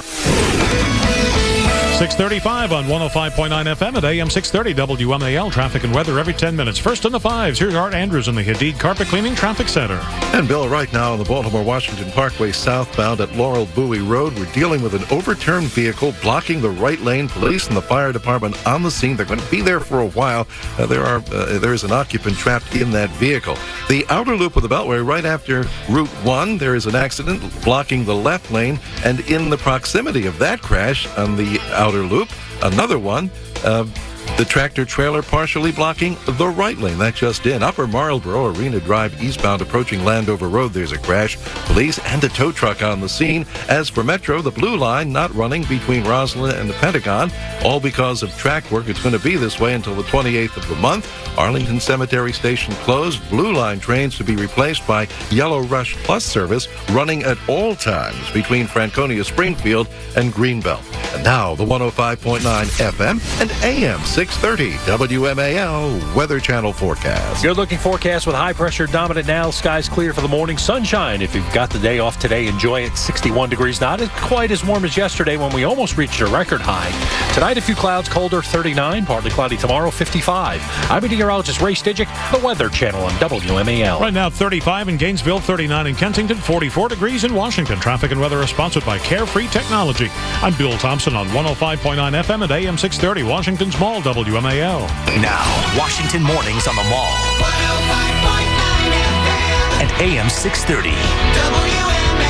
six thirty-five on one oh five point nine F M at A M six thirty W M A L. Traffic and weather every ten minutes. First in the fives, here's Art Andrews in the Hadid Carpet Cleaning Traffic Center. And Bill, right now on the Baltimore-Washington Parkway southbound at Laurel Bowie Road, we're dealing with an overturned vehicle blocking the right lane. Police and the fire department on the scene. They're going to be there for a while. Uh, there are uh, there is an occupant trapped in that vehicle. The outer loop of the Beltway, right after Route one, there is an accident blocking the left lane, and in the proximity of that crash on the outer loop, another one, uh, the tractor trailer partially blocking the right lane. That just in. Upper Marlboro, Arena Drive eastbound approaching Landover Road, there's a crash. Police and a tow truck on the scene. As for Metro, the Blue Line not running between Roslyn and the Pentagon, all because of track work. It's going to be this way until the twenty-eighth of the month. Arlington Cemetery Station closed. Blue Line trains to be replaced by Yellow Rush Plus service running at all times between Franconia Springfield and Greenbelt. And now the one oh five point nine F M and A M six thirty W M A L Weather Channel forecast. Good looking forecast with high pressure dominant now. Skies clear for the morning. Sunshine if you've got the day off today. Enjoy it. sixty-one degrees. Not quite as warm as yesterday when we almost reached a record high. Tonight a few clouds, colder, thirty-nine. Partly cloudy tomorrow, fifty-five. I'm meteorologist Ray Stidgick, the Weather Channel on W M A L. Right now thirty-five in Gainesville, thirty-nine in Kensington, forty-four degrees in Washington. Traffic and weather are sponsored by Carefree Technology. I'm Bill Thompson on one oh five point nine F M at A M six thirty, Washington's Mall, W M A L. Now, Washington Mornings on the Mall. one oh five point nine F M and A M six thirty. W M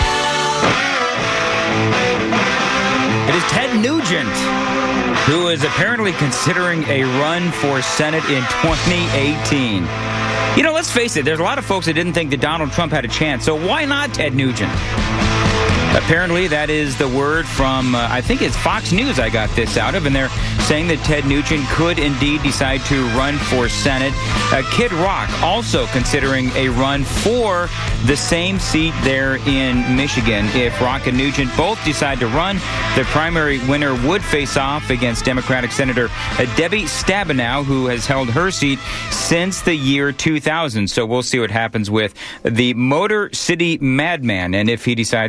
A L. It is Ted Nugent, who is apparently considering a run for Senate in twenty eighteen. You know, let's face it, there's a lot of folks that didn't think that Donald Trump had a chance, so why not Ted Nugent? Apparently, that is the word from, uh, I think it's Fox News I got this out of, and they're saying that Ted Nugent could indeed decide to run for Senate. Uh, Kid Rock also considering a run for the same seat there in Michigan. If Rock and Nugent both decide to run, the primary winner would face off against Democratic Senator uh, Debbie Stabenow, who has held her seat since the year two thousand. So we'll see what happens with the Motor City Madman, and if he decides to run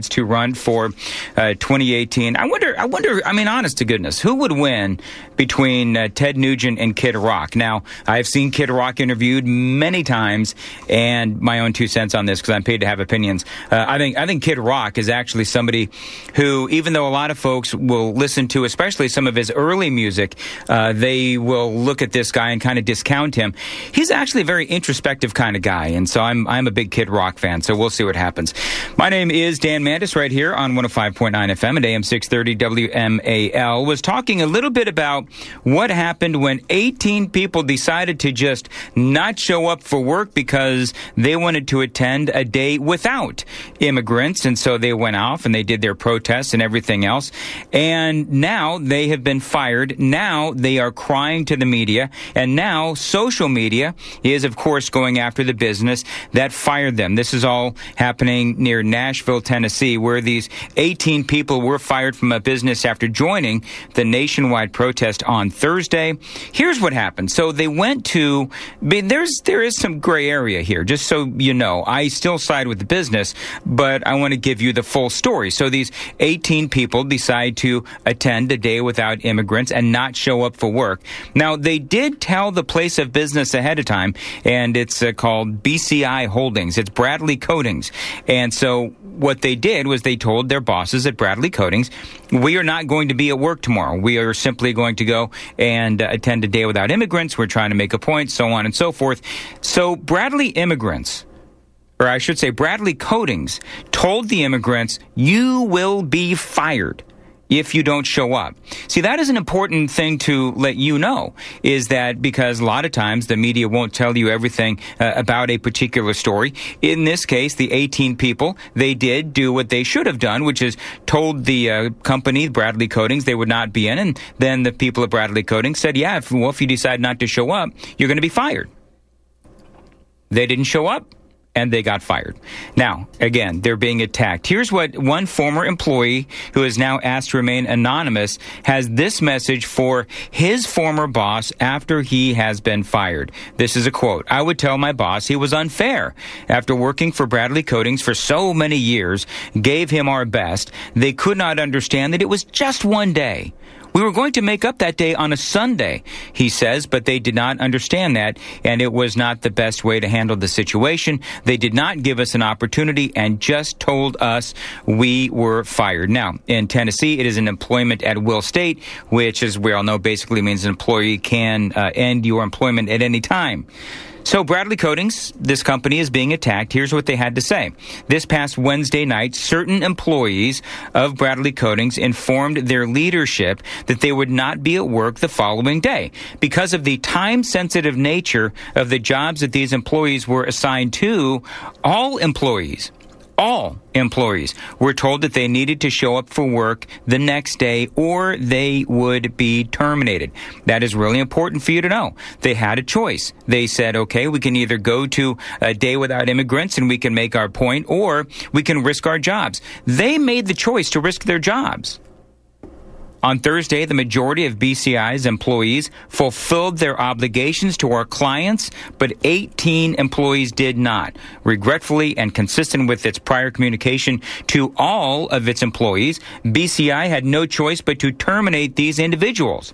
on for uh, twenty eighteen. I wonder, I wonder, I mean, honest to goodness, who would win between uh, Ted Nugent and Kid Rock? Now, I've seen Kid Rock interviewed many times, and my own two cents on this because I'm paid to have opinions. Uh, I think I think Kid Rock is actually somebody who, even though a lot of folks will listen to, especially some of his early music, uh, they will look at this guy and kind of discount him. He's actually a very introspective kind of guy, and so I'm I'm a big Kid Rock fan, so we'll see what happens. My name is Dan Mandis right here on one oh five point nine F M and A M six thirty W M A L. Was talking a little bit about what happened when eighteen people decided to just not show up for work because they wanted to attend a day without immigrants, and so they went off and they did their protests and everything else, and now they have been fired. Now they are crying to the media, and now social media is, of course, going after the business that fired them. This is all happening near Nashville, Tennessee, where these eighteen people were fired from a business after joining the nationwide protest on Thursday. Here's what happened. So they went to, there's there is some gray area here, just so you know. I still side with the business, but I want to give you the full story. So these eighteen people decide to attend a day without immigrants and not show up for work. Now, they did tell the place of business ahead of time, and it's uh, called B C I Holdings. It's Bradley Coatings. And so what they did was they told their bosses at Bradley Coatings, we are not going to be at work tomorrow. We are simply going to go and uh, attend a day without immigrants. We're trying to make a point, so on and so forth. So Bradley Immigrants, or I should say Bradley Coatings, told the immigrants, you will be fired if you don't show up. See, that is an important thing to let you know, is that because a lot of times the media won't tell you everything uh, about a particular story. In this case, the eighteen people, they did do what they should have done, which is told the uh, company, Bradley Coatings, they would not be in, and then the people at Bradley Coatings said, yeah, if, well, if you decide not to show up, you're going to be fired. They didn't show up, and they got fired. Now, again, they're being attacked. Here's what one former employee who is now asked to remain anonymous has this message for his former boss after he has been fired. This is a quote. I would tell my boss he was unfair. After working for Bradley Coatings for so many years, gave him our best, they could not understand that it was just one day. We were going to make up that day on a Sunday, he says, but they did not understand that, and it was not the best way to handle the situation. They did not give us an opportunity and just told us we were fired. Now, in Tennessee, it is an employment at will state, which, as we all know, basically means an employee can uh, end your employment at any time. So Bradley Coatings, this company, is being attacked. Here's what they had to say. This past Wednesday night, certain employees of Bradley Coatings informed their leadership that they would not be at work the following day. Because of the time-sensitive nature of the jobs that these employees were assigned to, all employees All employees were told that they needed to show up for work the next day or they would be terminated. That is really important for you to know. They had a choice. They said, okay, we can either go to a day without immigrants and we can make our point, or we can risk our jobs. They made the choice to risk their jobs. On Thursday, the majority of B C I's employees fulfilled their obligations to our clients, but eighteen employees did not. Regretfully, and consistent with its prior communication to all of its employees, B C I had no choice but to terminate these individuals.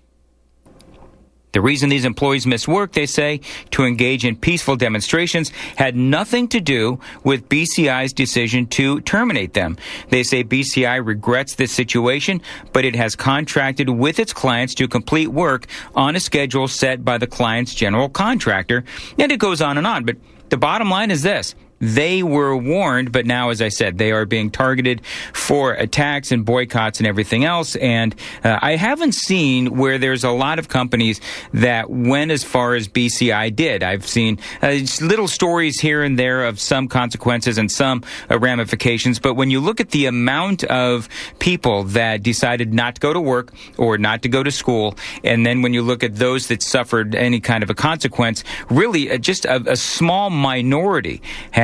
The reason these employees missed work, they say, to engage in peaceful demonstrations, had nothing to do with B C I's decision to terminate them. They say B C I regrets this situation, but it has contracted with its clients to complete work on a schedule set by the client's general contractor. And it goes on and on. But the bottom line is this. They were warned, but now, as I said, they are being targeted for attacks and boycotts and everything else. And uh, I haven't seen where there's a lot of companies that went as far as B C I did. I've seen uh, little stories here and there of some consequences and some uh, ramifications. But when you look at the amount of people that decided not to go to work or not to go to school, and then when you look at those that suffered any kind of a consequence, really uh, just a, a small minority had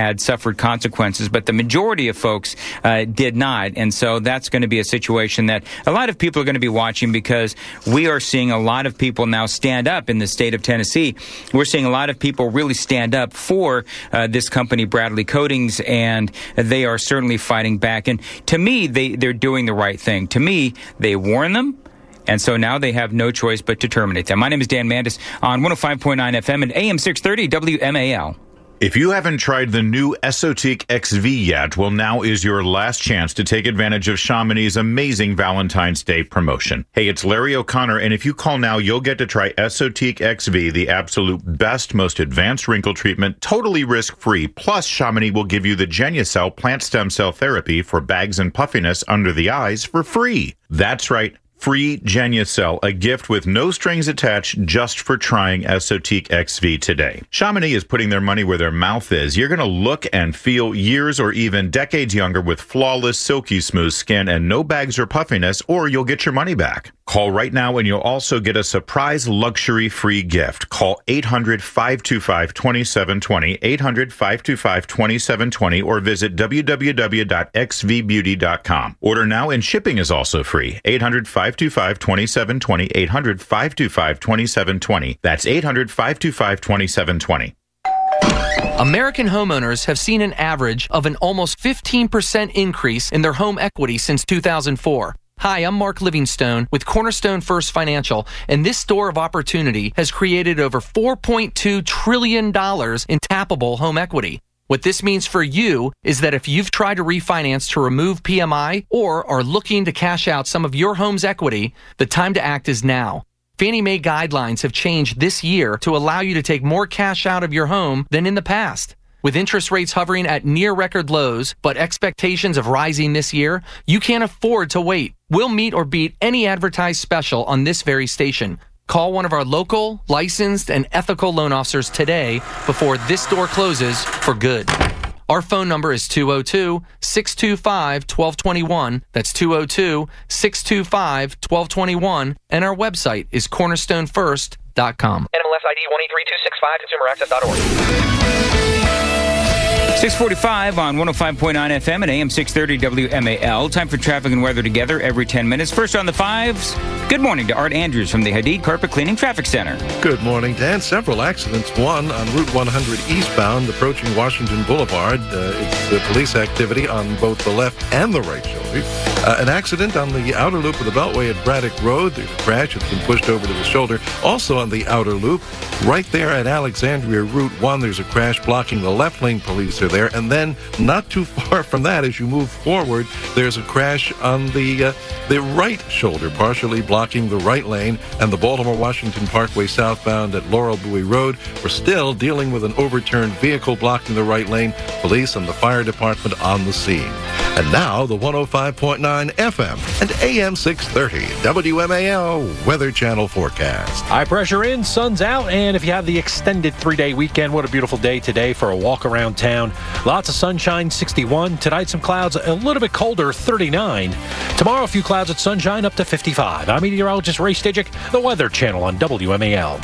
had suffered consequences, but the majority of folks uh, did not. And so that's going to be a situation that a lot of people are going to be watching, because we are seeing a lot of people now stand up in the state of Tennessee. We're seeing a lot of people really stand up for uh, this company, Bradley Coatings, and they are certainly fighting back. And to me, they, they're doing the right thing. To me, they warn them, and so now they have no choice but to terminate them. My name is Dan Mandis on one oh five point nine F M and A M six thirty W M A L. If you haven't tried the new Esotique X V yet, well, now is your last chance to take advantage of Chamonix's amazing Valentine's Day promotion. Hey, it's Larry O'Connor, and if you call now, you'll get to try Esotique X V, the absolute best, most advanced wrinkle treatment, totally risk-free. Plus, Chamonix will give you the Genucell plant stem cell therapy for bags and puffiness under the eyes for free. That's right. Free Genucell, a gift with no strings attached, just for trying Esotique X V today. Chamonix is putting their money where their mouth is. You're going to look and feel years or even decades younger with flawless, silky smooth skin and no bags or puffiness, or you'll get your money back. Call right now and you'll also get a surprise luxury free gift. Call eight hundred, five two five, two seven two zero, eight hundred, five two five, two seven two zero, or visit w w w dot x v beauty dot com. Order now and shipping is also free. eight hundred, five two five, two seven two zero, eight hundred, five two five, two seven two zero. That's eight hundred, five two five, two seven two zero. American homeowners have seen an average of an almost fifteen percent increase in their home equity since two thousand four. Hi, I'm Mark Livingstone with Cornerstone First Financial, and this store of opportunity has created over four point two trillion dollars in tappable home equity. What this means for you is that if you've tried to refinance to remove P M I or are looking to cash out some of your home's equity, the time to act is now. Fannie Mae guidelines have changed this year to allow you to take more cash out of your home than in the past. With interest rates hovering at near record lows, but expectations of rising this year, you can't afford to wait. We'll meet or beat any advertised special on this very station. Call one of our local, licensed, and ethical loan officers today before this door closes for good. Our phone number is two oh two, six two five, one two two one. That's two oh two, six two five, one two two one. And our website is cornerstone first dot com. N M L S I D one eight three two six five, consumer access dot org. six forty-five on one oh five point nine F M and A M six thirty W M A L. Time for traffic and weather together every ten minutes. First on the fives, good morning to Art Andrews from the Hadid Carpet Cleaning Traffic Center. Good morning, Dan. Several accidents. One on Route one hundred eastbound approaching Washington Boulevard. Uh, it's uh, police activity on both the left and the right shoulder. Uh, an accident on the outer loop of the Beltway at Braddock Road. There's a crash. It's been pushed over to the shoulder. Also on the outer loop, right there at Alexandria Route one, there's a crash blocking the left lane. Police are there. And then not too far from that, as you move forward, there's a crash on the uh, the right shoulder, partially blocking the right lane, and the Baltimore-Washington Parkway southbound at Laurel Bowie Road. We're still dealing with an overturned vehicle blocking the right lane. Police and the fire department on the scene. And now the one oh five point nine F M and A M six thirty W M A L Weather Channel forecast. High pressure in, sun's out, and if you have the extended three-day weekend, what a beautiful day today for a walk around town. Lots of sunshine, sixty-one. Tonight, some clouds, a little bit colder, thirty-nine. Tomorrow, a few clouds at sunshine, up to fifty-five. I'm meteorologist Ray Stidgick, the Weather Channel on W M A L.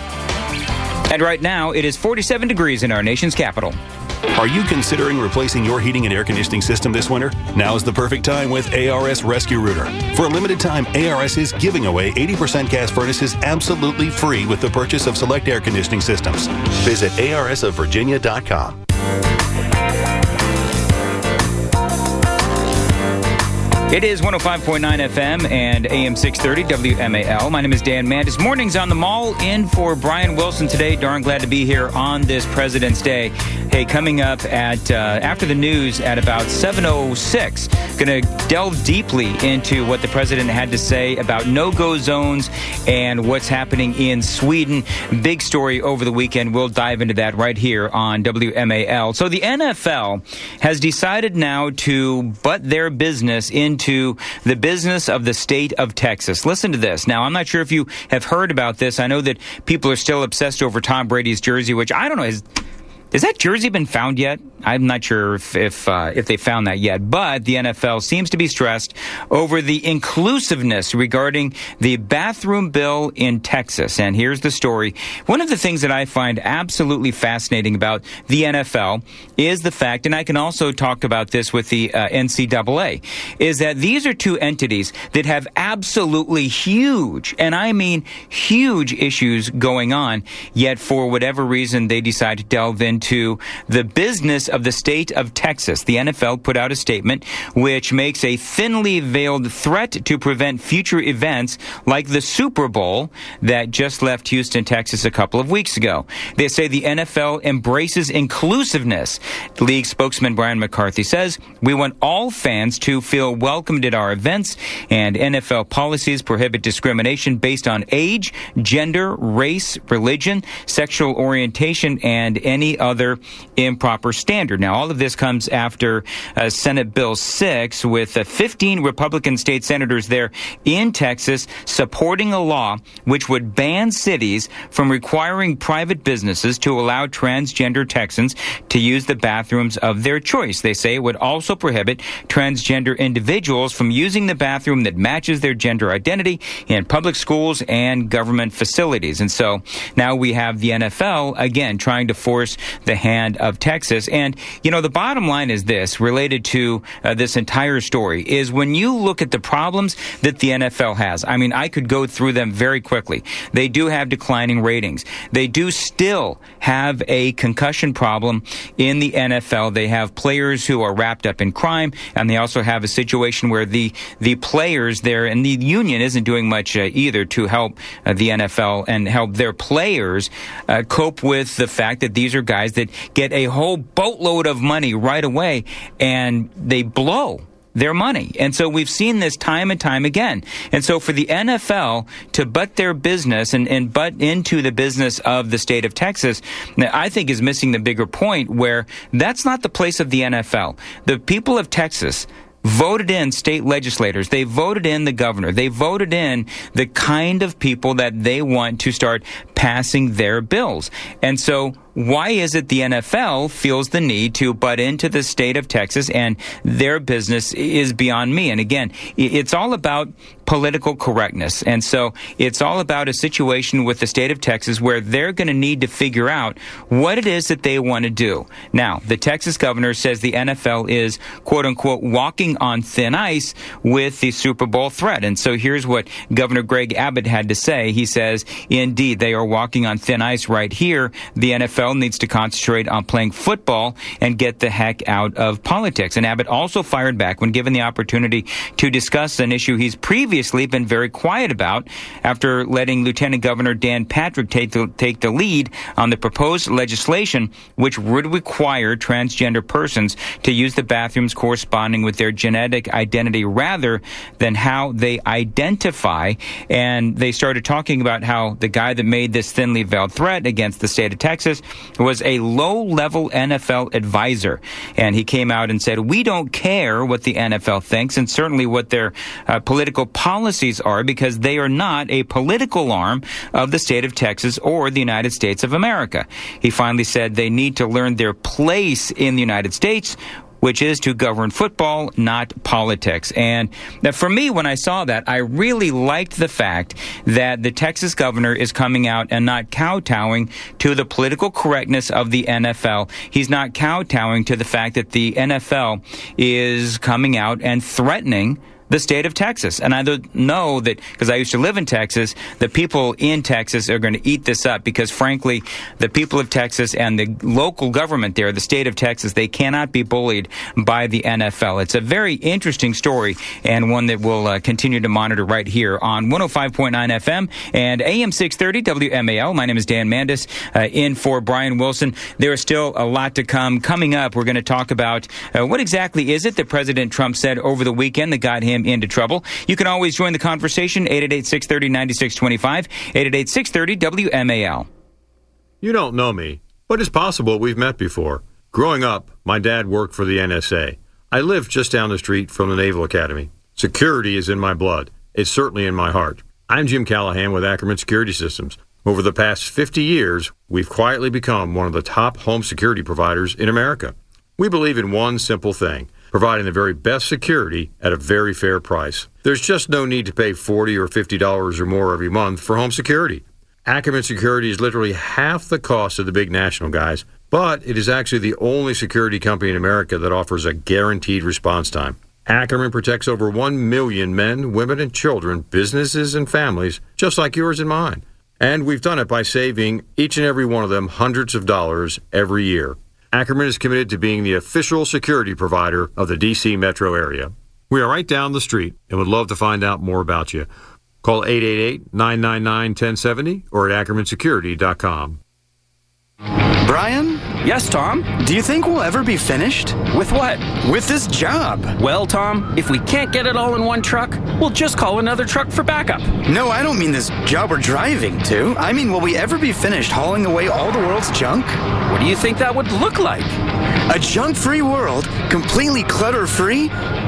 And right now, it is forty-seven degrees in our nation's capital. Are you considering replacing your heating and air conditioning system this winter? Now is the perfect time with A R S Rescue Rooter. For a limited time, A R S is giving away eighty percent gas furnaces absolutely free with the purchase of select air conditioning systems. Visit A R S of Virginia dot com. It is one oh five point nine F M and A M six thirty W M A L. My name is Dan Mandis. Mornings on the Mall, in for Brian Wilson today. Darn glad to be here on this President's Day. Hey, coming up at uh, after the news at about seven oh six, going to delve deeply into what the president had to say about no-go zones and what's happening in Sweden. Big story over the weekend. We'll dive into that right here on W M A L. So the N F L has decided now to butt their business into to the business of the state of Texas. Listen to this. Now, I'm not sure if you have heard about this. I know that people are still obsessed over Tom Brady's jersey, which I don't know. Is, Has that jersey been found yet? I'm not sure if if, uh, if they found that yet, but the N F L seems to be stressed over the inclusiveness regarding the bathroom bill in Texas. And here's the story. One of the things that I find absolutely fascinating about the N F L is the fact, and I can also talk about this with the uh, N C double A, is that these are two entities that have absolutely huge, and I mean huge issues going on, yet for whatever reason they decide to delve into to the business of the state of Texas. The N F L put out a statement which makes a thinly veiled threat to prevent future events like the Super Bowl that just left Houston, Texas a couple of weeks ago. They say the N F L embraces inclusiveness. League spokesman Brian McCarthy says, "We want all fans to feel welcomed at our events, and N F L policies prohibit discrimination based on age, gender, race, religion, sexual orientation, and any other other improper standard." Now, all of this comes after uh, Senate Bill six, with uh, fifteen Republican state senators there in Texas supporting a law which would ban cities from requiring private businesses to allow transgender Texans to use the bathrooms of their choice. They say it would also prohibit transgender individuals from using the bathroom that matches their gender identity in public schools and government facilities. And so now we have the N F L, again, trying to force the hand of Texas. And, you know, the bottom line is this, related to uh, this entire story, is when you look at the problems that the N F L has, I mean, I could go through them very quickly. They do have declining ratings. They do still have a concussion problem in the N F L. They have players who are wrapped up in crime, and they also have a situation where the, the players there, and the union isn't doing much uh, either to help uh, the N F L and help their players uh, cope with the fact that these are guys that get a whole boatload of money right away, and they blow their money. And so we've seen this time and time again. And so for the N F L to butt their business and, and butt into the business of the state of Texas, I think is missing the bigger point, where that's not the place of the N F L. The people of Texas voted in state legislators. They voted in the governor. They voted in the kind of people that they want to start passing their bills. And so why is it the N F L feels the need to butt into the state of Texas, and their business is beyond me? And again, it's all about political correctness. And so it's all about a situation with the state of Texas where they're going to need to figure out what it is that they want to do. Now, the Texas governor says the N F L is, quote unquote, walking on thin ice with the Super Bowl threat. And so here's what Governor Greg Abbott had to say. He says, indeed, they are walking on thin ice right here. The N F L needs to concentrate on playing football and get the heck out of politics. And Abbott also fired back when given the opportunity to discuss an issue he's previously been very quiet about, after letting Lieutenant Governor Dan Patrick take the, take the lead on the proposed legislation which would require transgender persons to use the bathrooms corresponding with their genetic identity rather than how they identify. And they started talking about how the guy that made this thinly veiled threat against the state of Texas was a low-level N F L advisor. And he came out and said, we don't care what the N F L thinks, and certainly what their uh, political policies are, because they are not a political arm of the state of Texas or the United States of America. He finally said they need to learn their place in the United States, which is to govern football, not politics. And for me, when I saw that, I really liked the fact that the Texas governor is coming out and not kowtowing to the political correctness of the N F L. He's not kowtowing to the fact that the N F L is coming out and threatening the state of Texas. And I know that, because I used to live in Texas, the people in Texas are going to eat this up, because frankly, the people of Texas and the local government there, the state of Texas, they cannot be bullied by the N F L. It's a very interesting story, and one that we'll uh, continue to monitor right here on one oh five point nine F M and A M six thirty W M A L. My name is Dan Mandis, uh, in for Brian Wilson. There is still a lot to come. Coming up, we're going to talk about uh, what exactly is it that President Trump said over the weekend that got him into trouble. You can always join the conversation, eight eight eight, six three zero, nine six two five, eight eight eight, six three zero, W M A L. You don't know me, but it's possible we've met before. Growing up, my dad worked for the N S A. I lived just down the street from the Naval Academy. Security is in my blood. It's certainly in my heart. I'm Jim Callahan with Ackerman Security Systems. Over the past fifty years, we've quietly become one of the top home security providers in America. We believe in one simple thing, providing the very best security at a very fair price. There's just no need to pay forty dollars or fifty dollars or more every month for home security. Ackerman Security is literally half the cost of the big national guys, but it is actually the only security company in America that offers a guaranteed response time. Ackerman protects over one million men, women, and children, businesses, and families, just like yours and mine. And we've done it by saving each and every one of them hundreds of dollars every year. Ackerman is committed to being the official security provider of the D C metro area. We are right down the street and would love to find out more about you. Call eight eight eight, nine nine nine, one zero seven zero or at ackerman security dot com. Brian? Yes, Tom? Do you think we'll ever be finished? With what? With this job. Well, Tom, if we can't get it all in one truck, we'll just call another truck for backup. No, I don't mean this job we're driving to. I mean, will we ever be finished hauling away all the world's junk? What do you think that would look like? A junk-free world, completely clutter-free?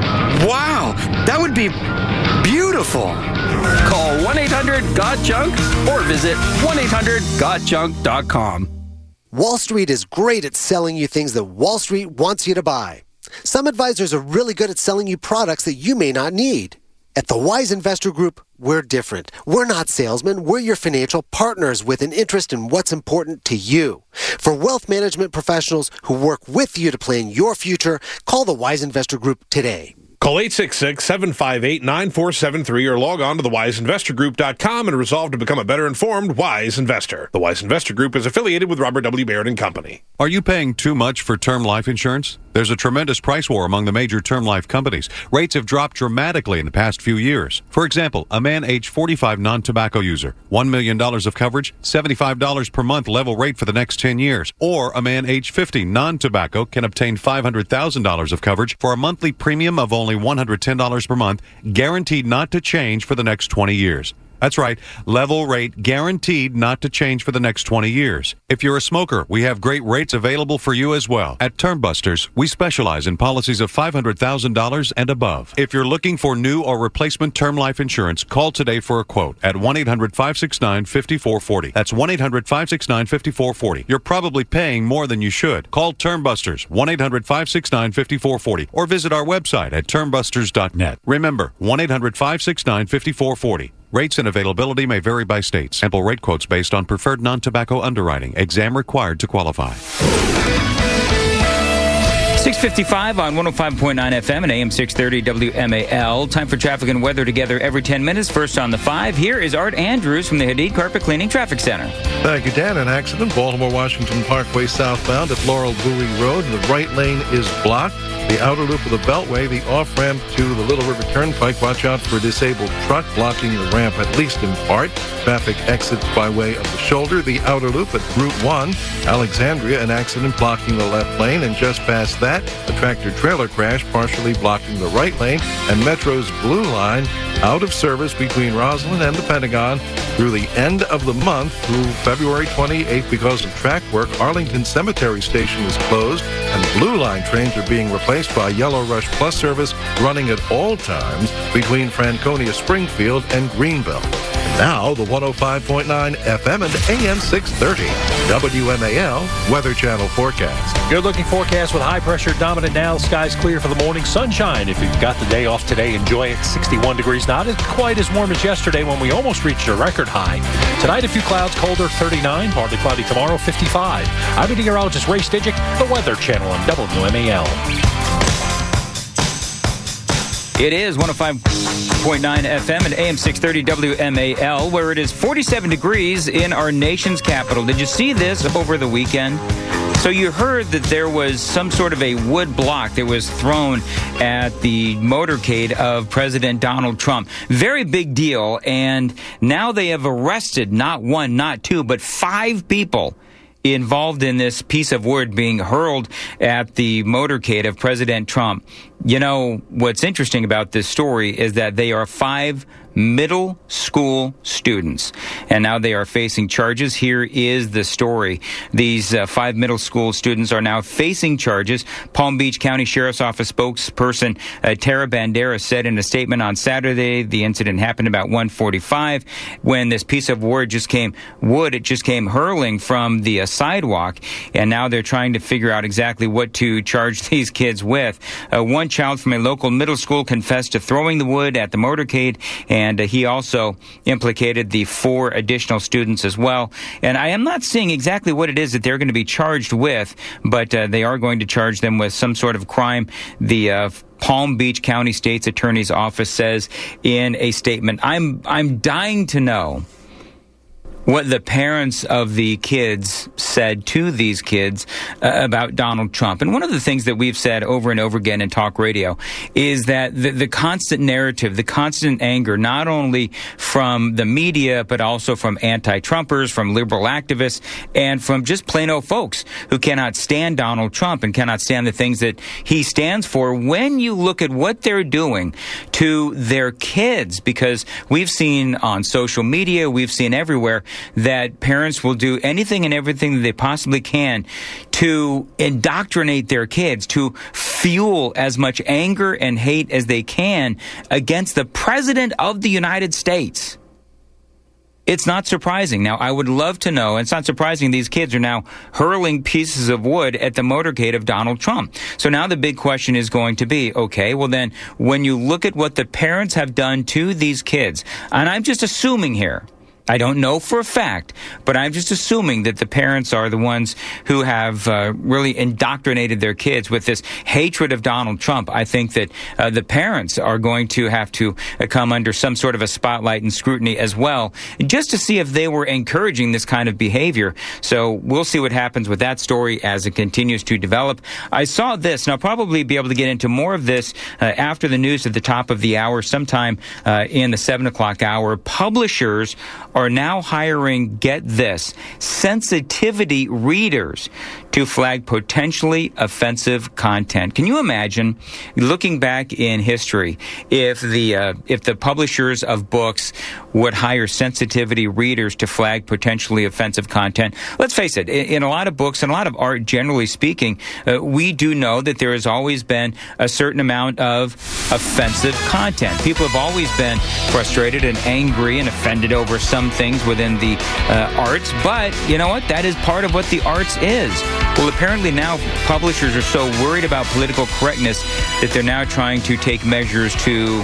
Wow, that would be beautiful. Call one eight hundred got junk or visit one eight hundred got junk dot com. Wall Street is great at selling you things that Wall Street wants you to buy. Some advisors are really good at selling you products that you may not need. At the Wise Investor Group, we're different. We're not salesmen. We're your financial partners with an interest in what's important to you. For wealth management professionals who work with you to plan your future, call the Wise Investor Group today. Call eight six six, seven five eight, nine four seven three or log on to the wise investor group dot com and resolve to become a better informed Wise Investor. The Wise Investor Group is affiliated with Robert W. Baird and Company. Are you paying too much for term life insurance? There's a tremendous price war among the major term life companies. Rates have dropped dramatically in the past few years. For example, a man age forty-five non-tobacco user, one million dollars of coverage, seventy-five dollars per month level rate for the next ten years. Or a man age fifty non-tobacco can obtain five hundred thousand dollars of coverage for a monthly premium of only one hundred ten dollars per month, guaranteed not to change for the next twenty years. That's right, level rate guaranteed not to change for the next twenty years. If you're a smoker, we have great rates available for you as well. At Term Busters, we specialize in policies of five hundred thousand dollars and above. If you're looking for new or replacement term life insurance, call today for a quote at one eight hundred, five six nine, five four four zero. That's one eight hundred, five six nine, five four four zero. You're probably paying more than you should. Call Term Busters, one eight hundred, five six nine, five four four zero, or visit our website at term busters dot net. Remember, one eight hundred, five six nine, five four four zero. Rates and availability may vary by state. Sample rate quotes based on preferred non-tobacco underwriting. Exam required to qualify. six fifty-five on one oh five point nine F M and A M six thirty W M A L. Time for traffic and weather together every ten minutes. First on the five, here is Art Andrews from the Hadid Carpet Cleaning Traffic Center. Thank you, Dan. An accident, Baltimore-Washington Parkway southbound at Laurel Bowie Road. The right lane is blocked. The outer loop of the Beltway, the off-ramp to the Little River Turnpike. Watch out for a disabled truck blocking the ramp, at least in part. Traffic exits by way of the shoulder. The outer loop at Route one, Alexandria, an accident blocking the left lane. And just past that, a tractor-trailer crash partially blocking the right lane. And Metro's Blue Line out of service between Roslyn and the Pentagon through the end of the month through February twenty-eighth because of track work. Arlington Cemetery Station is closed, and Blue Line trains are being replaced by Yellow Rush Plus service running at all times between Franconia, Springfield, and Greenbelt. And now, the one oh five point nine F M and A M six thirty W M A L Weather Channel forecast. Good-looking forecast with high pressure dominant now. Skies clear for the morning. Sunshine. If you've got the day off today, enjoy it. sixty-one degrees. Not as quite as warm as yesterday when we almost reached a record high. Tonight, a few clouds, colder, thirty-nine. Partly cloudy tomorrow, fifty-five. I'm meteorologist Ray Stidgick, the Weather Channel on W M A L. It is one oh five point nine F M and A M six thirty W M A L, where it is forty-seven degrees in our nation's capital. Did you see this over the weekend? So you heard that there was some sort of a wood block that was thrown at the motorcade of President Donald Trump. Very big deal. And now they have arrested not one, not two, but five people involved in this piece of wood being hurled at the motorcade of President Trump. you know, what's interesting about this story is that they are five middle school students, and now they are facing charges. Here is the story. These uh, five middle school students are now facing charges. Palm Beach County Sheriff's Office spokesperson uh, Tara Bandera said in a statement on Saturday the incident happened about one forty-five when this piece of wood just came wood it just came hurling from the uh, sidewalk, and now they're trying to figure out exactly what to charge these kids with. Uh, one child from a local middle school confessed to throwing the wood at the motorcade, and And uh, he also implicated the four additional students as well. And I am not seeing exactly what it is that they're going to be charged with, but uh, they are going to charge them with some sort of crime. The uh, Palm Beach County State's Attorney's Office says in a statement, I'm I'm dying to know what the parents of the kids said to these kids uh, about Donald Trump. And one of the things that we've said over and over again in talk radio is that the, the constant narrative, the constant anger, not only from the media, but also from anti-Trumpers, from liberal activists, and from just plain old folks who cannot stand Donald Trump and cannot stand the things that he stands for. When you look at what they're doing to their kids, because we've seen on social media, we've seen everywhere, that parents will do anything and everything that they possibly can to indoctrinate their kids, to fuel as much anger and hate as they can against the President of the United States. It's not surprising. Now, I would love to know, and it's not surprising these kids are now hurling pieces of wood at the motorcade of Donald Trump. So now the big question is going to be, okay, well then, when you look at what the parents have done to these kids, and I'm just assuming here, I don't know for a fact, but I'm just assuming that the parents are the ones who have uh, really indoctrinated their kids with this hatred of Donald Trump. I think that uh, the parents are going to have to uh, come under some sort of a spotlight and scrutiny as well, just to see if they were encouraging this kind of behavior. So we'll see what happens with that story as it continues to develop. I saw this, and I'll probably be able to get into more of this uh, after the news at the top of the hour, sometime uh, in the seven o'clock hour. Publishers are now hiring, get this, sensitivity readers to flag potentially offensive content. Can you imagine, looking back in history, if the uh, if the publishers of books would hire sensitivity readers to flag potentially offensive content? Let's face it, in, in a lot of books and a lot of art, generally speaking, uh, we do know that there has always been a certain amount of offensive content. People have always been frustrated and angry and offended over some things within the uh, arts, but you know what? That is part of what the arts is. Well, apparently now publishers are so worried about political correctness that they're now trying to take measures to